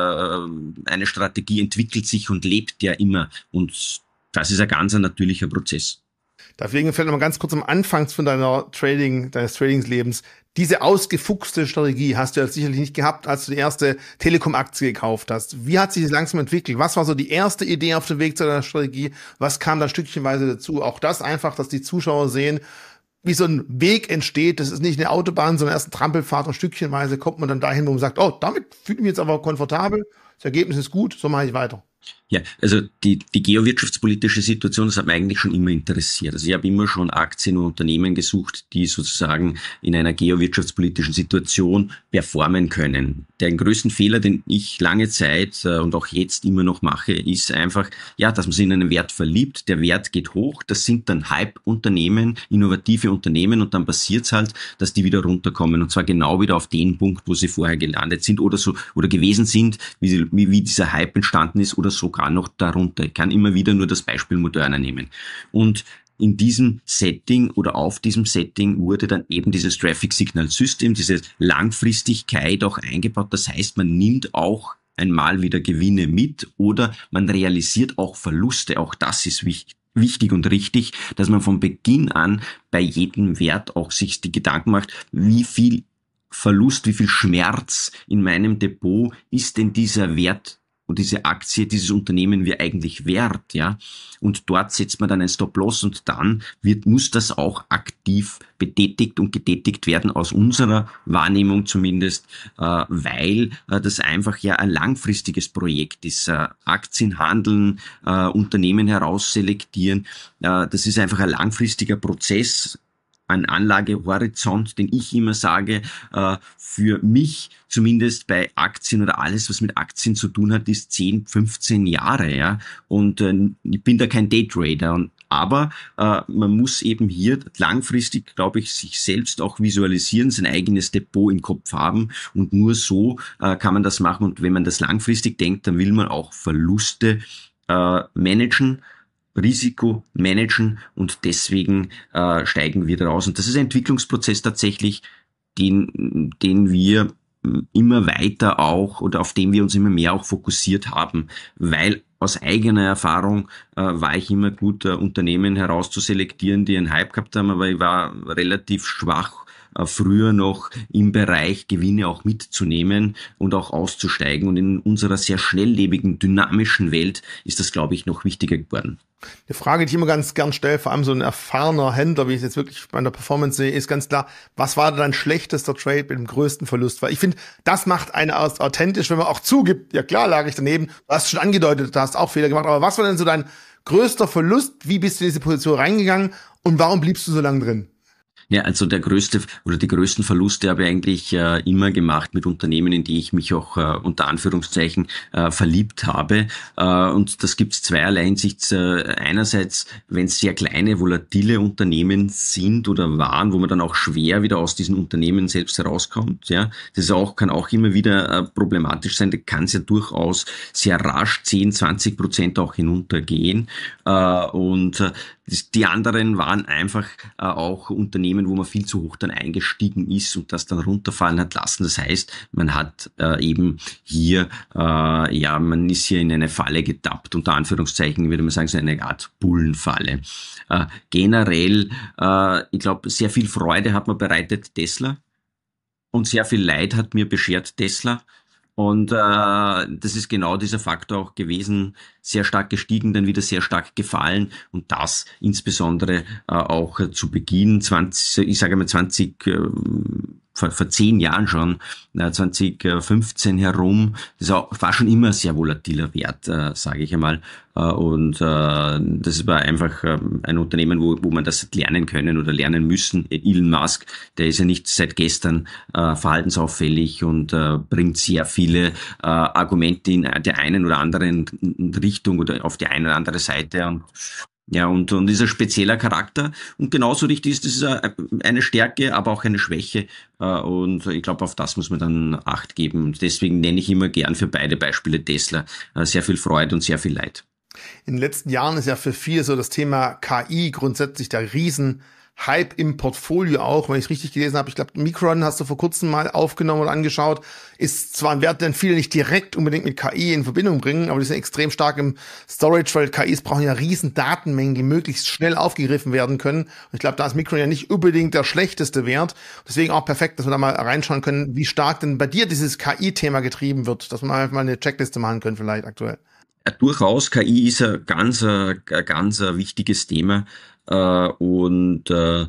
eine Strategie entwickelt sich und lebt ja immer und das ist ein ganz ein natürlicher Prozess. Deswegen fällt noch mal ganz kurz am Anfang von deiner Trading, deines Tradingslebens. Diese ausgefuchste Strategie hast du ja sicherlich nicht gehabt, als du die erste Telekom-Aktie gekauft hast. Wie hat sich das langsam entwickelt? Was war so die erste Idee auf dem Weg zu deiner Strategie? Was kam da stückchenweise dazu? Auch das einfach, dass die Zuschauer sehen, wie so ein Weg entsteht. Das ist nicht eine Autobahn, sondern erst ein Trampelpfad und stückchenweise kommt man dann dahin, wo man sagt, oh, damit fühle ich mich jetzt aber komfortabel. Das Ergebnis ist gut, so mache ich weiter. Ja, also die, die geowirtschaftspolitische Situation, das hat mich eigentlich schon immer interessiert. Also ich habe immer schon Aktien und Unternehmen gesucht, die sozusagen in einer geowirtschaftspolitischen Situation performen können. Den größten Fehler, den ich lange Zeit äh, und auch jetzt immer noch mache, ist einfach, ja, dass man sich in einen Wert verliebt. Der Wert geht hoch, das sind dann Hype-Unternehmen, innovative Unternehmen und dann passiert es halt, dass die wieder runterkommen und zwar genau wieder auf den Punkt, wo sie vorher gelandet sind oder so oder gewesen sind, wie, sie, wie, wie dieser Hype entstanden ist oder sogar noch darunter. Ich kann immer wieder nur das Beispiel Moderna nehmen. Und in diesem Setting oder auf diesem Setting wurde dann eben dieses Traffic Signal System, diese Langfristigkeit auch eingebaut. Das heißt, man nimmt auch einmal wieder Gewinne mit oder man realisiert auch Verluste. Auch das ist wichtig. Wichtig und richtig, dass man von Beginn an bei jedem Wert auch sich die Gedanken macht, wie viel Verlust, wie viel Schmerz in meinem Depot ist denn dieser Wert und diese Aktie, dieses Unternehmen wir eigentlich wert, ja. Und dort setzt man dann ein Stop-Loss und dann wird, muss das auch aktiv betätigt und getätigt werden, aus unserer Wahrnehmung zumindest, äh, weil äh, das einfach ja ein langfristiges Projekt ist. Äh, Aktien handeln, äh, Unternehmen herausselektieren, äh, das ist einfach ein langfristiger Prozess, ein Anlagehorizont, den ich immer sage, äh, für mich zumindest bei Aktien oder alles, was mit Aktien zu tun hat, ist zehn, fünfzehn Jahre, ja. Und äh, ich bin da kein Daytrader. Und, aber äh, man muss eben hier langfristig, glaube ich, sich selbst auch visualisieren, sein eigenes Depot im Kopf haben. Und nur so äh, kann man das machen. Und wenn man das langfristig denkt, dann will man auch Verluste äh, managen, Risiko managen und deswegen äh, steigen wir daraus. Und das ist ein Entwicklungsprozess tatsächlich, den, den wir immer weiter auch oder auf den wir uns immer mehr auch fokussiert haben, weil aus eigener Erfahrung äh, war ich immer gut, äh, Unternehmen herauszuselektieren, die einen Hype gehabt haben, aber ich war relativ schwach, äh, früher noch im Bereich Gewinne auch mitzunehmen und auch auszusteigen. Und in unserer sehr schnelllebigen, dynamischen Welt ist das, glaube ich, noch wichtiger geworden. Eine Frage, die ich immer ganz gern stelle, vor allem so ein erfahrener Händler, wie ich es jetzt wirklich bei der Performance sehe, ist ganz klar, was war dein schlechtester Trade mit dem größten Verlust? Weil ich finde, das macht einen authentisch, wenn man auch zugibt, ja klar, lag ich daneben, du hast schon angedeutet, du hast auch Fehler gemacht, aber was war denn so dein größter Verlust? Wie bist du in diese Position reingegangen und warum bliebst du so lange drin? Ja, also der größte oder die größten Verluste habe ich eigentlich äh, immer gemacht mit Unternehmen, in die ich mich auch äh, unter Anführungszeichen äh, verliebt habe. Äh, und das gibt es zweierlei Hinsicht. Äh, einerseits, wenn es sehr kleine, volatile Unternehmen sind oder waren, wo man dann auch schwer wieder aus diesen Unternehmen selbst herauskommt. Ja, das ist auch, kann auch immer wieder äh, problematisch sein. Da kann es ja durchaus sehr rasch zehn, zwanzig Prozent auch hinuntergehen. Äh, und äh, die anderen waren einfach äh, auch Unternehmen, wo man viel zu hoch dann eingestiegen ist und das dann runterfallen hat lassen. Das heißt, man hat äh, eben hier, äh, ja, man ist hier in eine Falle getappt, unter Anführungszeichen würde man sagen, so eine Art Bullenfalle. Äh, generell, äh, ich glaube, sehr viel Freude hat mir bereitet Tesla und sehr viel Leid hat mir beschert Tesla. Und äh, das ist genau dieser Faktor auch gewesen, sehr stark gestiegen, dann wieder sehr stark gefallen und das insbesondere äh, auch äh, zu Beginn zwanzig, ich sage mal zwanzig, äh, vor, vor zehn Jahren schon, äh, zwanzig fünfzehn herum, das war schon immer ein sehr volatiler Wert, äh, sage ich einmal. Äh, und äh, das war einfach äh, ein Unternehmen, wo, wo man das hat lernen können oder lernen müssen. Elon Musk, der ist ja nicht seit gestern äh, verhaltensauffällig und äh, bringt sehr viele äh, Argumente in der einen oder anderen Richtung oder auf die eine oder andere Seite und ja, und, und ist ein spezieller Charakter. Und genauso richtig ist, das ist eine Stärke, aber auch eine Schwäche. Und ich glaube, auf das muss man dann Acht geben. Und deswegen nenne ich immer gern für beide Beispiele Tesla sehr viel Freude und sehr viel Leid. In den letzten Jahren ist ja für viele so das Thema K I grundsätzlich der Riesen Hype im Portfolio auch, wenn ich es richtig gelesen habe. Ich glaube, Micron hast du vor kurzem mal aufgenommen oder angeschaut. Ist zwar ein Wert, den viele nicht direkt unbedingt mit K I in Verbindung bringen, aber die sind extrem stark im Storage, weil K Is brauchen ja riesen Datenmengen, die möglichst schnell aufgegriffen werden können. Und ich glaube, da ist Micron ja nicht unbedingt der schlechteste Wert. Deswegen auch perfekt, dass wir da mal reinschauen können, wie stark denn bei dir dieses K I-Thema getrieben wird, dass wir einfach mal eine Checkliste machen können vielleicht aktuell. Ja, durchaus, K I ist ein ganz, ein ganz ein wichtiges Thema. Uh, und uh,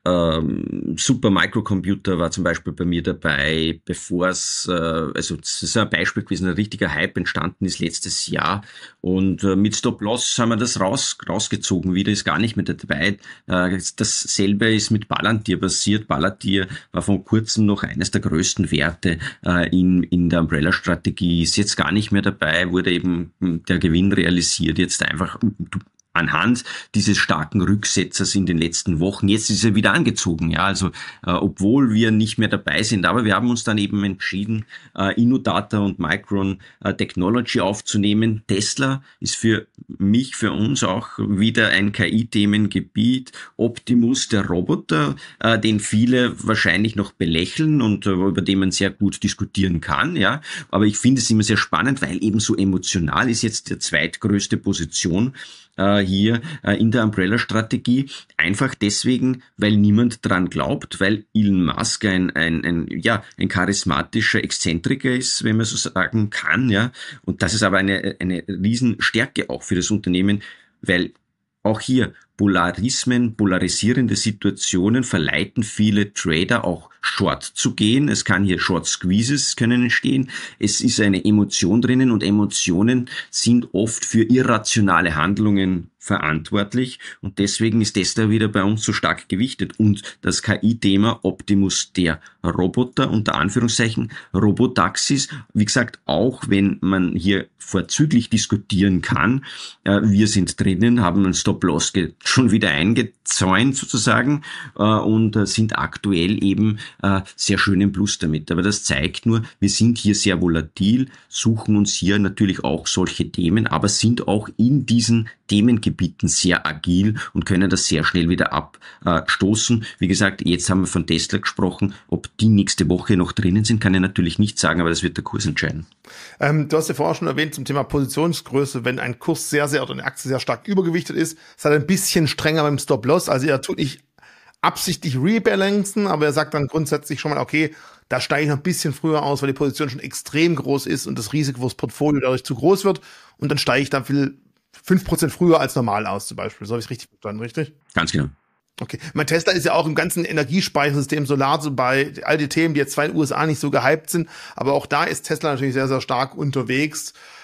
ähm, Super Microcomputer war zum Beispiel bei mir dabei, bevor es, äh, also das ist ein Beispiel gewesen, ein richtiger Hype entstanden ist letztes Jahr und äh, mit Stop-Loss haben wir das raus, rausgezogen wieder, ist gar nicht mehr dabei. Äh, dasselbe ist mit Palantir passiert. Palantir war vor kurzem noch eines der größten Werte äh, in, in der Umbrella-Strategie, ist jetzt gar nicht mehr dabei, wurde eben der Gewinn realisiert, jetzt einfach anhand dieses starken Rücksetzers in den letzten Wochen. Jetzt ist er wieder angezogen, ja, also äh, obwohl wir nicht mehr dabei sind, aber wir haben uns dann eben entschieden, äh, Innodata und Micron äh, Technology aufzunehmen. Tesla ist für mich, für uns auch wieder ein K I-Themengebiet. Optimus, der Roboter, äh, den viele wahrscheinlich noch belächeln und äh, über den man sehr gut diskutieren kann, ja, aber ich finde es immer sehr spannend, weil eben so emotional ist jetzt die zweitgrößte Position hier in der Umbrella-Strategie, einfach deswegen, weil niemand dran glaubt, weil Elon Musk ein, ein, ein, ja, ein charismatischer Exzentriker ist, wenn man so sagen kann, ja, und das ist aber eine, eine Riesenstärke auch für das Unternehmen, weil auch hier Polarismen, polarisierende Situationen verleiten viele Trader auch short zu gehen. Es kann hier Short Squeezes können entstehen. Es ist eine Emotion drinnen und Emotionen sind oft für irrationale Handlungen verantwortlich und deswegen ist Tesla wieder bei uns so stark gewichtet und das K I-Thema Optimus, der Roboter, unter Anführungszeichen Robotaxis, wie gesagt, auch wenn man hier vorzüglich diskutieren kann, äh, wir sind drinnen, haben einen Stop-Loss schon wieder eingezäunt sozusagen äh, und äh, sind aktuell eben äh, sehr schön im Plus damit. Aber das zeigt nur, wir sind hier sehr volatil, suchen uns hier natürlich auch solche Themen, aber sind auch in diesen Themengebieten sehr agil und können das sehr schnell wieder abstoßen. Wie gesagt, jetzt haben wir von Tesla gesprochen. Ob die nächste Woche noch drinnen sind, kann ich natürlich nicht sagen, aber das wird der Kurs entscheiden. Ähm, du hast ja vorher schon erwähnt zum Thema Positionsgröße, wenn ein Kurs sehr, sehr oder eine Aktie sehr stark übergewichtet ist, ist er ein bisschen strenger beim Stop-Loss. Also er tut nicht absichtlich rebalancen, aber er sagt dann grundsätzlich schon mal, okay, da steige ich noch ein bisschen früher aus, weil die Position schon extrem groß ist und das Risiko fürs Portfolio dadurch zu groß wird und dann steige ich dann viel fünf Prozent früher als normal aus zum Beispiel. So habe ich es richtig verstanden, richtig? Ganz genau. Okay. Mein Tesla ist ja auch im ganzen Energiespeichersystem Solar, so bei all die Themen, die jetzt zwar in den U S A nicht so gehypt sind, aber auch da ist Tesla natürlich sehr, sehr stark unterwegs.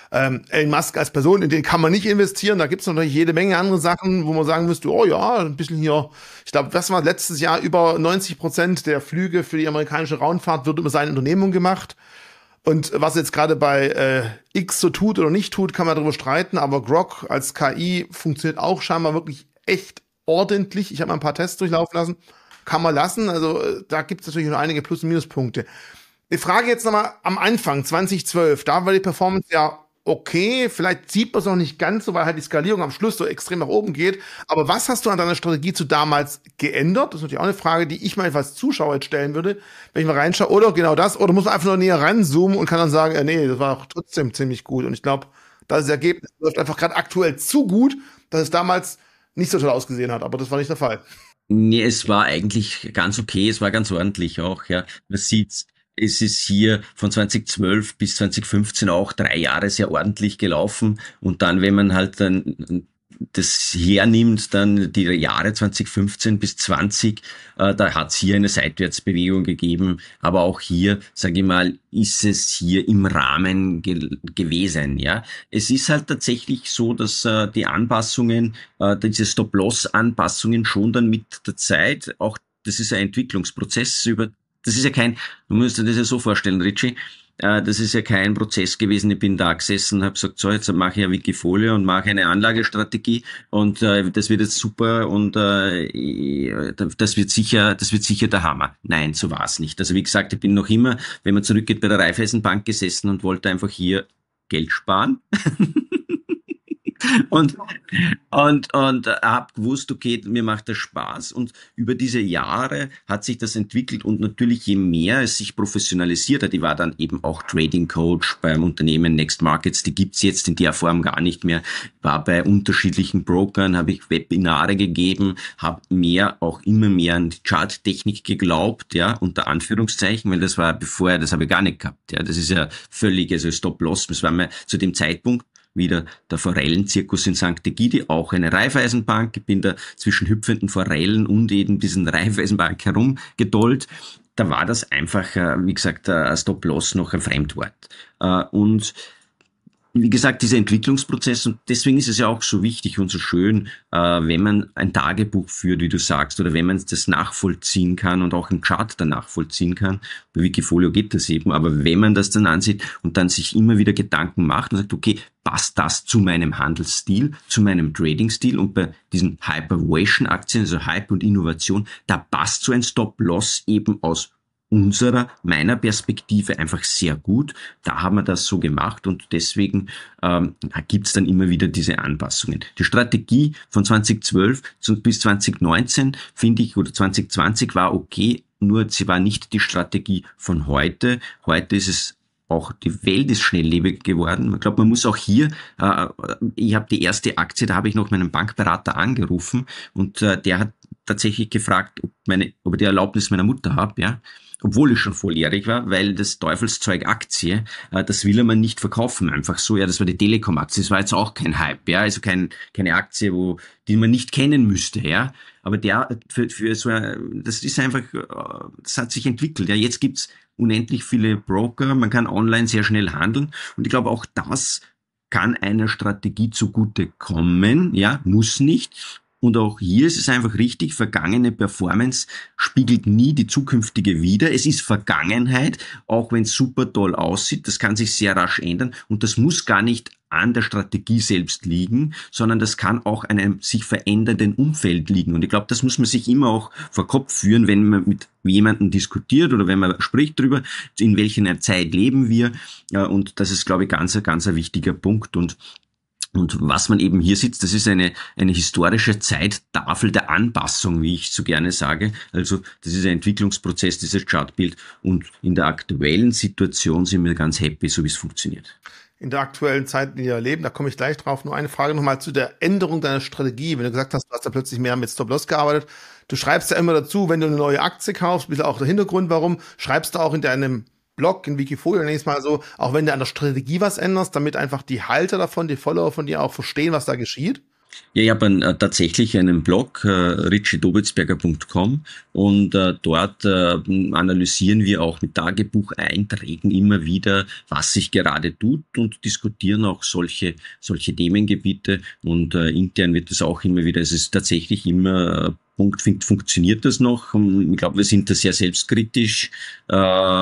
Ähm, Elon Musk als Person, in den kann man nicht investieren. Da gibt's natürlich jede Menge andere Sachen, wo man sagen müsste, oh ja, ein bisschen hier, ich glaube, das war letztes Jahr über neunzig Prozent der Flüge für die amerikanische Raumfahrt wird über seine Unternehmung gemacht. Und was jetzt gerade bei äh, X so tut oder nicht tut, kann man darüber streiten, aber Grok als K I funktioniert auch scheinbar wirklich echt ordentlich. Ich habe mal ein paar Tests durchlaufen lassen. Kann man lassen, also äh, da gibt es natürlich noch einige Plus- und Minuspunkte. Ich frage jetzt nochmal am Anfang, zwanzig zwölf, da war die Performance ja okay, vielleicht sieht man es noch nicht ganz so, weil halt die Skalierung am Schluss so extrem nach oben geht. Aber was hast du an deiner Strategie zu damals geändert? Das ist natürlich auch eine Frage, die ich mal als Zuschauer jetzt stellen würde, wenn ich mal reinschaue. Oder genau das, oder muss man einfach nur näher ranzoomen und kann dann sagen, äh, nee, das war auch trotzdem ziemlich gut. Und ich glaube, das Ergebnis läuft einfach gerade aktuell zu gut, dass es damals nicht so toll ausgesehen hat. Aber das war nicht der Fall. Nee, es war eigentlich ganz okay, es war ganz ordentlich auch, ja. Man sieht's. Es ist hier von zwanzig zwölf bis zwanzig fünfzehn auch drei Jahre sehr ordentlich gelaufen. Und dann, wenn man halt dann das hernimmt, dann die Jahre zwanzig fünfzehn bis zwanzig, äh, da hat es hier eine Seitwärtsbewegung gegeben. Aber auch hier, sage ich mal, ist es hier im Rahmen ge- gewesen. Ja, es ist halt tatsächlich so, dass äh, die Anpassungen, äh, diese Stop-Loss-Anpassungen schon dann mit der Zeit, auch das ist ein Entwicklungsprozess über Das ist ja kein, du musst dir das ja so vorstellen, Richie, äh, das ist ja kein Prozess gewesen. Ich bin da gesessen und habe gesagt, so, jetzt mache ich eine Wikifolio und mache eine Anlagestrategie und äh, das wird jetzt super und äh, das wird sicher, das wird sicher der Hammer. Nein, so war es nicht. Also wie gesagt, ich bin noch immer, wenn man zurückgeht, bei der Raiffeisenbank gesessen und wollte einfach hier Geld sparen. Und, und, und hab gewusst, okay, mir macht das Spaß. Und über diese Jahre hat sich das entwickelt und natürlich je mehr es sich professionalisiert hat, ich war dann eben auch Trading Coach beim Unternehmen Next Markets, die gibt's jetzt in der Form gar nicht mehr, war bei unterschiedlichen Brokern, habe ich Webinare gegeben, habe mehr, auch immer mehr an die Charttechnik geglaubt, ja, unter Anführungszeichen, weil das war bevor, das habe ich gar nicht gehabt, ja, das ist ja völlig, also Stop-Loss, das war mir zu dem Zeitpunkt wieder der Forellenzirkus in Sankt Egidi, auch eine Raiffeisenbank. Ich bin da zwischen hüpfenden Forellen und eben diesen Raiffeisenbank herumgedollt. Da war das einfach, wie gesagt, ein Stop-Loss noch ein Fremdwort. Und wie gesagt, dieser Entwicklungsprozess, und deswegen ist es ja auch so wichtig und so schön, äh, wenn man ein Tagebuch führt, wie du sagst, oder wenn man das nachvollziehen kann und auch einen Chart dann nachvollziehen kann. Bei Wikifolio geht das eben, aber wenn man das dann ansieht und dann sich immer wieder Gedanken macht und sagt, okay, passt das zu meinem Handelsstil, zu meinem Trading-Stil, und bei diesen Hypervaluation-Aktien, also Hype und Innovation, da passt so ein Stop-Loss eben aus unserer, meiner Perspektive einfach sehr gut. Da haben wir das so gemacht und deswegen ähm, gibt's dann immer wieder diese Anpassungen. Die Strategie von zwanzig zwölf bis zwanzig neunzehn, finde ich, oder zwanzig zwanzig war okay, nur sie war nicht die Strategie von heute. Heute ist es auch, die Welt ist schnelllebig geworden. Ich glaube, man muss auch hier, äh, ich habe die erste Aktie, da habe ich noch meinen Bankberater angerufen und äh, der hat tatsächlich gefragt, ob, meine, ob ich die Erlaubnis meiner Mutter habe, ja. Obwohl ich schon volljährig war, weil das Teufelszeug Aktie, äh, das will er mir nicht verkaufen, einfach so. Ja, das war die Telekom-Aktie, das war jetzt auch kein Hype, ja, also kein, keine Aktie, wo, die man nicht kennen müsste, ja. Aber der, für, für so, das ist einfach, das hat sich entwickelt, ja. Jetzt gibt's unendlich viele Broker, man kann online sehr schnell handeln und ich glaube auch das kann einer Strategie zugute kommen, ja, muss nicht. Und auch hier ist es einfach richtig, vergangene Performance spiegelt nie die zukünftige wider. Es ist Vergangenheit, auch wenn es super toll aussieht. Das kann sich sehr rasch ändern und das muss gar nicht an der Strategie selbst liegen, sondern das kann auch an einem sich verändernden Umfeld liegen. Und ich glaube, das muss man sich immer auch vor Kopf führen, wenn man mit jemandem diskutiert oder wenn man spricht darüber, in welcher Zeit leben wir. Und das ist, glaube ich, ganz, ganz ein wichtiger Punkt. Und Und was man eben hier sieht, das ist eine, eine historische Zeittafel der Anpassung, wie ich so gerne sage. Also das ist ein Entwicklungsprozess, dieses Chartbild. Und in der aktuellen Situation sind wir ganz happy, so wie es funktioniert. In der aktuellen Zeit, in der wir leben, da komme ich gleich drauf. Nur eine Frage nochmal zu der Änderung deiner Strategie. Wenn du gesagt hast, du hast da plötzlich mehr mit Stop-Loss gearbeitet. Du schreibst ja immer dazu, wenn du eine neue Aktie kaufst, ein bisschen auch der Hintergrund, warum, schreibst du auch in deinem Blog, in Wikifolio, nächstes Mal so, auch wenn du an der Strategie was änderst, damit einfach die Halter davon, die Follower von dir auch verstehen, was da geschieht? Ja, ich habe einen, äh, tatsächlich einen Blog, äh, richie dobitzberger punkt com, und äh, dort äh, analysieren wir auch mit Tagebucheinträgen immer wieder, was sich gerade tut, und diskutieren auch solche solche Themengebiete, und äh, intern wird das auch immer wieder, es ist tatsächlich immer äh, Punkt, funktioniert das noch? Ich glaube, wir sind da sehr selbstkritisch, äh,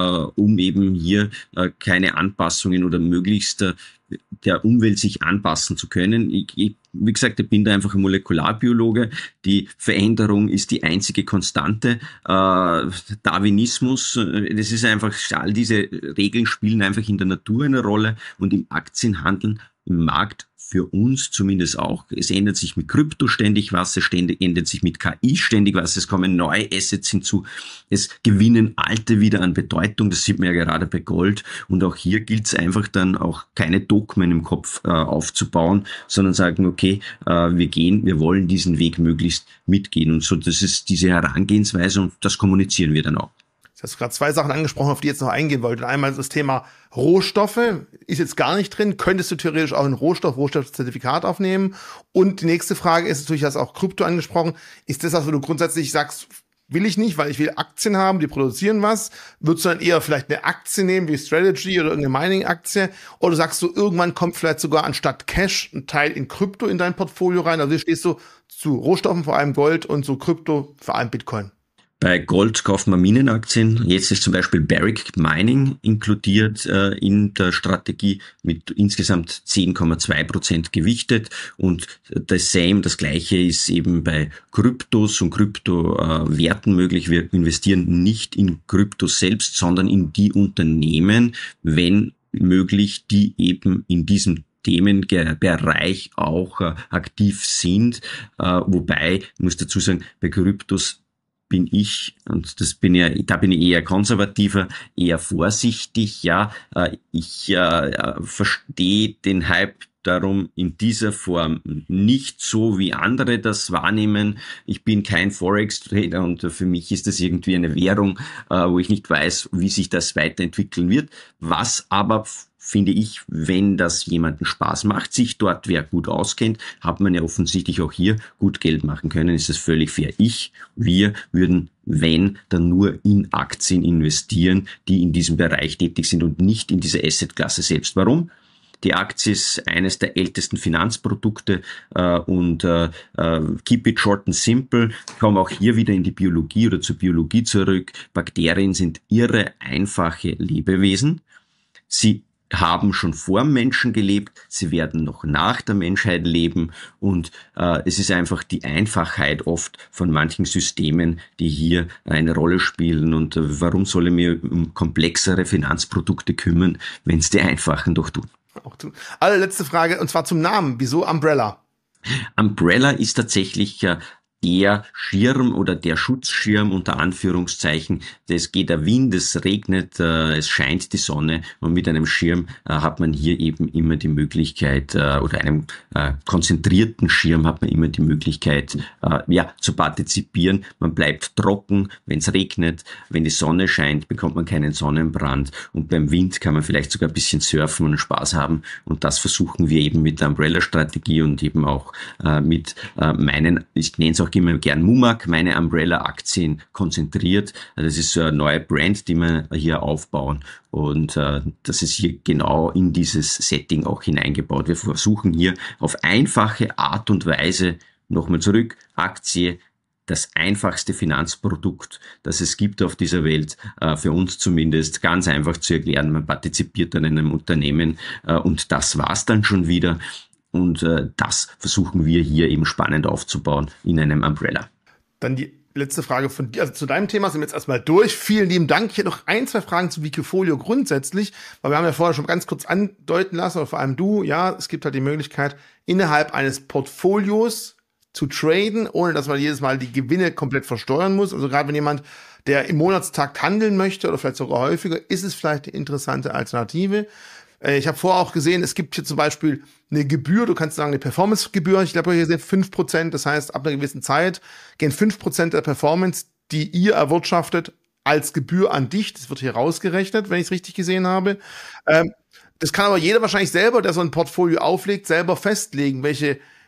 um eben hier äh, keine Anpassungen oder möglichst äh, der Umwelt sich anpassen zu können. Ich, ich, wie gesagt, ich bin da einfach ein Molekularbiologe. Die Veränderung ist die einzige Konstante. Äh, Darwinismus, das ist einfach, all diese Regeln spielen einfach in der Natur eine Rolle, und im Aktienhandeln, im Markt für uns zumindest auch. Es ändert sich mit Krypto ständig was, es ständig, ändert sich mit K I ständig was, es kommen neue Assets hinzu, es gewinnen alte wieder an Bedeutung, das sieht man ja gerade bei Gold, und auch hier gilt es einfach dann auch keine Dogmen im Kopf äh, aufzubauen, sondern sagen, okay, äh, wir gehen, wir wollen diesen Weg möglichst mitgehen, und so, das ist diese Herangehensweise, und das kommunizieren wir dann auch. Du hast gerade zwei Sachen angesprochen, auf die ich jetzt noch eingehen wollte. Einmal das Thema Rohstoffe, ist jetzt gar nicht drin. Könntest du theoretisch auch einen Rohstoff, Rohstoffzertifikat aufnehmen? Und die nächste Frage ist natürlich, hast auch Krypto angesprochen. Ist das, was du grundsätzlich sagst, will ich nicht, weil ich will Aktien haben, die produzieren was? Würdest du dann eher vielleicht eine Aktie nehmen, wie Strategy oder irgendeine Mining-Aktie? Oder sagst du, irgendwann kommt vielleicht sogar anstatt Cash ein Teil in Krypto in dein Portfolio rein? Also wie stehst du zu Rohstoffen, vor allem Gold, und zu Krypto, vor allem Bitcoin? Bei Gold kauft man Minenaktien. Jetzt ist zum Beispiel Barrick Mining inkludiert äh, in der Strategie mit insgesamt zehn Komma zwei Prozent gewichtet. Und das same, das Gleiche ist eben bei Kryptos und Kryptowerten äh, möglich. Wir investieren nicht in Kryptos selbst, sondern in die Unternehmen, wenn möglich, die eben in diesem Themenbereich auch äh, aktiv sind. Äh, wobei, ich muss dazu sagen, bei Kryptos bin ich, und das bin ja, da bin ich eher konservativer, eher vorsichtig, ja. Ich äh, verstehe den Hype darum in dieser Form nicht so, wie andere das wahrnehmen. Ich bin kein Forex-Trader, und für mich ist das irgendwie eine Währung, äh, wo ich nicht weiß, wie sich das weiterentwickeln wird. Was aber, finde ich, wenn das jemanden Spaß macht, sich dort wer gut auskennt, hat man ja offensichtlich auch hier gut Geld machen können, ist das völlig fair. Ich, wir würden, wenn, dann nur in Aktien investieren, die in diesem Bereich tätig sind und nicht in diese Assetklasse selbst. Warum? Die Aktie ist eines der ältesten Finanzprodukte äh, und äh, keep it short and simple. Ich komme auch hier wieder in die Biologie oder zur Biologie zurück. Bakterien sind irre einfache Lebewesen. Sie haben schon vor dem Menschen gelebt, sie werden noch nach der Menschheit leben, und äh, es ist einfach die Einfachheit oft von manchen Systemen, die hier eine Rolle spielen. Und äh, warum soll ich mir um komplexere Finanzprodukte kümmern, wenn es die einfachen doch tun? Auch tun. Allerletzte Frage, und zwar zum Namen. Wieso Umbrella? Umbrella ist tatsächlich äh, der Schirm oder der Schutzschirm unter Anführungszeichen. Es geht der Wind, es regnet, äh, es scheint die Sonne, und mit einem Schirm äh, hat man hier eben immer die Möglichkeit, äh, oder einem äh, konzentrierten Schirm hat man immer die Möglichkeit, äh, ja, zu partizipieren. Man bleibt trocken, wenn es regnet, wenn die Sonne scheint, bekommt man keinen Sonnenbrand, und beim Wind kann man vielleicht sogar ein bisschen surfen und Spaß haben, und das versuchen wir eben mit der Umbrella-Strategie und eben auch äh, mit äh, meinen, ich nenne es auch immer gern Mumak, meine Umbrella-Aktien konzentriert. Das ist so eine neue Brand, die wir hier aufbauen, und äh, das ist hier genau in dieses Setting auch hineingebaut. Wir versuchen hier auf einfache Art und Weise, nochmal zurück, Aktie, das einfachste Finanzprodukt, das es gibt auf dieser Welt, äh, für uns zumindest ganz einfach zu erklären. Man partizipiert an einem Unternehmen, äh, und das war's dann schon wieder. Und äh, das versuchen wir hier eben spannend aufzubauen in einem Umbrella. Dann die letzte Frage von dir. Also zu deinem Thema sind wir jetzt erstmal durch. Vielen lieben Dank. Ich hätte noch ein, zwei Fragen zu Wikifolio grundsätzlich, weil wir haben ja vorher schon ganz kurz andeuten lassen, oder vor allem du, ja, es gibt halt die Möglichkeit, innerhalb eines Portfolios zu traden, ohne dass man jedes Mal die Gewinne komplett versteuern muss. Also gerade wenn jemand, der im Monatstakt handeln möchte oder vielleicht sogar häufiger, ist es vielleicht eine interessante Alternative. Ich habe vorher auch gesehen, es gibt hier zum Beispiel eine Gebühr, du kannst sagen eine Performance-Gebühr, ich glaube hier sind fünf Prozent, das heißt ab einer gewissen Zeit gehen fünf Prozent der Performance, die ihr erwirtschaftet, als Gebühr an dich, das wird hier rausgerechnet, wenn ich es richtig gesehen habe. Ähm, das kann aber jeder wahrscheinlich selber, der so ein Portfolio auflegt, selber festlegen, welche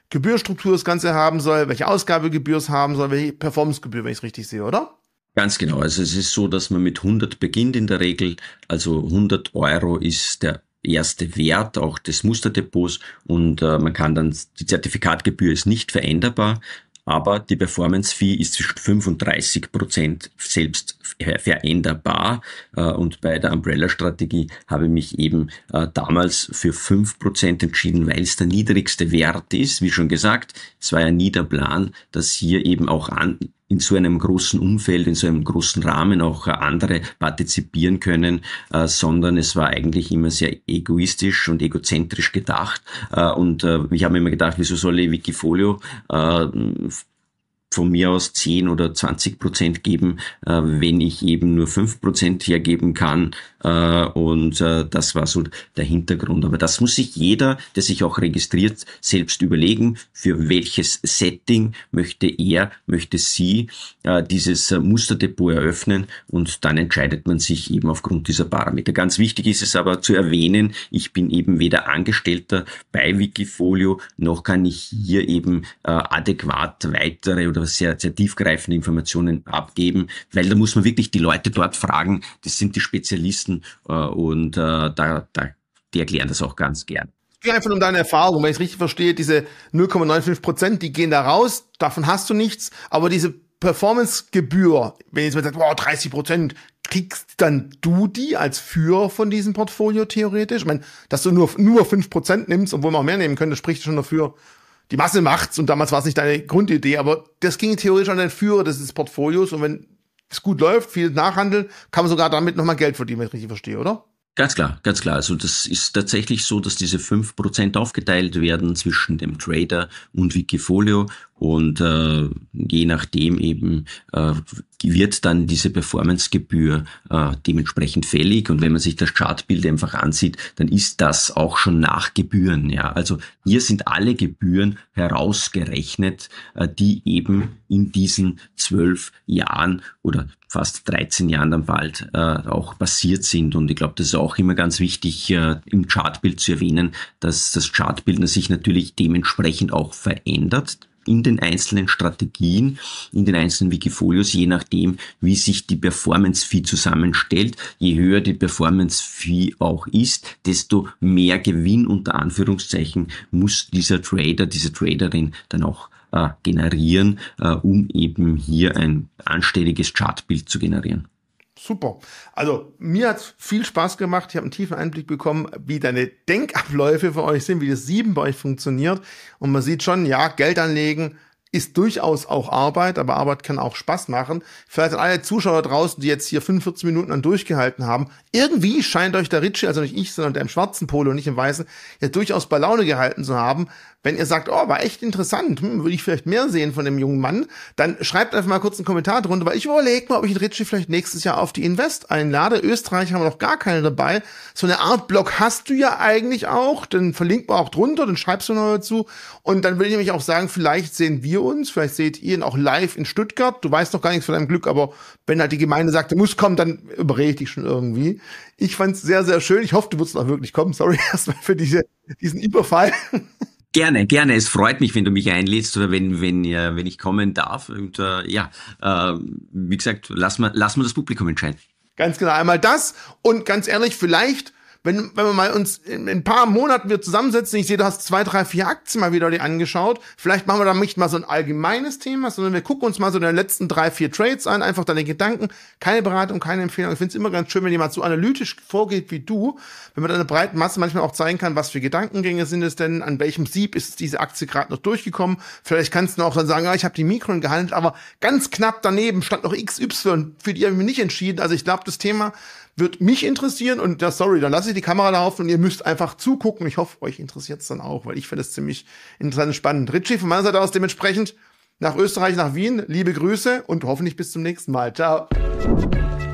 Gebührstruktur das Ganze haben soll, welche Ausgabegebühr es haben soll, welche Performancegebühr, wenn ich es richtig sehe, oder? Ganz genau. Also es ist so, dass man mit hundert beginnt in der Regel. Also hundert Euro ist der erste Wert auch des Musterdepots und äh, man kann dann, die Zertifikatgebühr ist nicht veränderbar, aber die Performance-Fee ist zwischen fünfunddreißig Prozent selbst veränderbar. Äh, und bei der Umbrella-Strategie habe ich mich eben äh, damals für fünf Prozent entschieden, weil es der niedrigste Wert ist. Wie schon gesagt, es war ja nie der Plan, dass hier eben auch an in so einem großen Umfeld, in so einem großen Rahmen auch andere partizipieren können, äh, sondern es war eigentlich immer sehr egoistisch und egozentrisch gedacht. Äh, und äh, ich habe mir immer gedacht, wieso soll ich Wikifolio äh, von mir aus zehn oder zwanzig Prozent geben, äh, wenn ich eben nur fünf Prozent hergeben kann. Äh, und äh, das war so der Hintergrund. Aber das muss sich jeder, der sich auch registriert, selbst überlegen, für welches Setting möchte er, möchte sie äh, dieses äh, Musterdepot eröffnen, und dann entscheidet man sich eben aufgrund dieser Parameter. Ganz wichtig ist es aber zu erwähnen, ich bin eben weder Angestellter bei Wikifolio, noch kann ich hier eben äh, adäquat weitere oder sehr, sehr tiefgreifende Informationen abgeben, weil da muss man wirklich die Leute dort fragen, das sind die Spezialisten äh, und äh, da, da, die erklären das auch ganz gern. Es geht einfach um deine Erfahrung, wenn ich es richtig verstehe, diese null Komma fünfundneunzig Prozent, die gehen da raus, davon hast du nichts, aber diese Performance-Gebühr, wenn jetzt mal sagt, wow, dreißig Prozent, kriegst dann du die als Führer von diesem Portfolio theoretisch? Ich meine, dass du nur, nur fünf Prozent nimmst, obwohl man auch mehr nehmen könnte, spricht schon dafür, die Masse macht's, und damals war es nicht deine Grundidee, aber das ging theoretisch an den Führer des Portfolios, und wenn es gut läuft, viel Nachhandeln, kann man sogar damit nochmal Geld verdienen, wenn ich richtig verstehe, oder? Ganz klar, ganz klar. Also das ist tatsächlich so, dass diese fünf Prozent aufgeteilt werden zwischen dem Trader und Wikifolio, und äh, je nachdem eben äh, wird dann diese Performancegebühr äh, dementsprechend fällig. Und wenn man sich das Chartbild einfach ansieht, dann ist das auch schon nach Gebühren. Ja, also hier sind alle Gebühren herausgerechnet, äh, die eben in diesen zwölf Jahren oder fast dreizehn Jahren dann bald äh, auch passiert sind. Und ich glaube, das ist auch immer ganz wichtig, äh, im Chartbild zu erwähnen, dass das Chartbild sich natürlich dementsprechend auch verändert in den einzelnen Strategien, in den einzelnen Wikifolios, je nachdem, wie sich die Performance-Fee zusammenstellt. Je höher die Performance-Fee auch ist, desto mehr Gewinn unter Anführungszeichen muss dieser Trader, diese Traderin dann auch äh, generieren, äh, um eben hier ein anständiges Chartbild zu generieren. Super. Also mir hat's viel Spaß gemacht. Ich habe einen tiefen Einblick bekommen, wie deine Denkabläufe für euch sind, wie das Sieben bei euch funktioniert. Und man sieht schon, ja, Geld anlegen ist durchaus auch Arbeit, aber Arbeit kann auch Spaß machen. Vielleicht an alle Zuschauer draußen, die jetzt hier fünfundvierzig Minuten an durchgehalten haben, irgendwie scheint euch der Ritchie, also nicht ich, sondern der im schwarzen Polo und nicht im weißen, ja durchaus bei Laune gehalten zu haben. Wenn ihr sagt, oh, war echt interessant, hm, würde ich vielleicht mehr sehen von dem jungen Mann, dann schreibt einfach mal kurz einen Kommentar drunter, weil ich überlege mal, ob ich den Ritchie vielleicht nächstes Jahr auf die Invest einlade. Österreich haben wir noch gar keine dabei. So eine Art Blog hast du ja eigentlich auch, dann verlinkt man auch drunter, dann schreibst du noch dazu. Und dann will ich nämlich auch sagen, vielleicht sehen wir uns, vielleicht seht ihr ihn auch live in Stuttgart. Du weißt noch gar nichts von deinem Glück, aber wenn halt die Gemeinde sagt, du musst kommen, dann überrede ich dich schon irgendwie. Ich fand's sehr, sehr schön. Ich hoffe, du wirst auch wirklich kommen. Sorry erstmal für diese, diesen Überfall. Gerne, gerne. Es freut mich, wenn du mich einlädst oder wenn wenn äh, wenn ich kommen darf. Und äh, ja, äh, wie gesagt, lass mal lass mal das Publikum entscheiden. Ganz genau. Einmal das, und ganz ehrlich, vielleicht, wenn wenn wir mal uns in, in ein paar Monaten wieder zusammensetzen, ich sehe, du hast zwei, drei, vier Aktien mal wieder dir angeschaut, vielleicht machen wir da nicht mal so ein allgemeines Thema, sondern wir gucken uns mal so deine letzten drei, vier Trades an, einfach deine Gedanken, keine Beratung, keine Empfehlung. Ich finde es immer ganz schön, wenn jemand so analytisch vorgeht wie du, wenn man da eine breite Masse manchmal auch zeigen kann, was für Gedankengänge sind es denn, an welchem Sieb ist diese Aktie gerade noch durchgekommen. Vielleicht kannst du auch dann sagen, ja, ich habe die Mikron gehandelt, aber ganz knapp daneben stand noch X Y, für die habe ich mich nicht entschieden. Also ich glaube, das Thema wird mich interessieren, und ja, sorry, dann lasse ich die Kamera laufen und ihr müsst einfach zugucken. Ich hoffe, euch interessiert es dann auch, weil ich finde es ziemlich interessant und spannend. Ritchie, von meiner Seite aus dementsprechend nach Österreich, nach Wien, liebe Grüße und hoffentlich bis zum nächsten Mal. Ciao.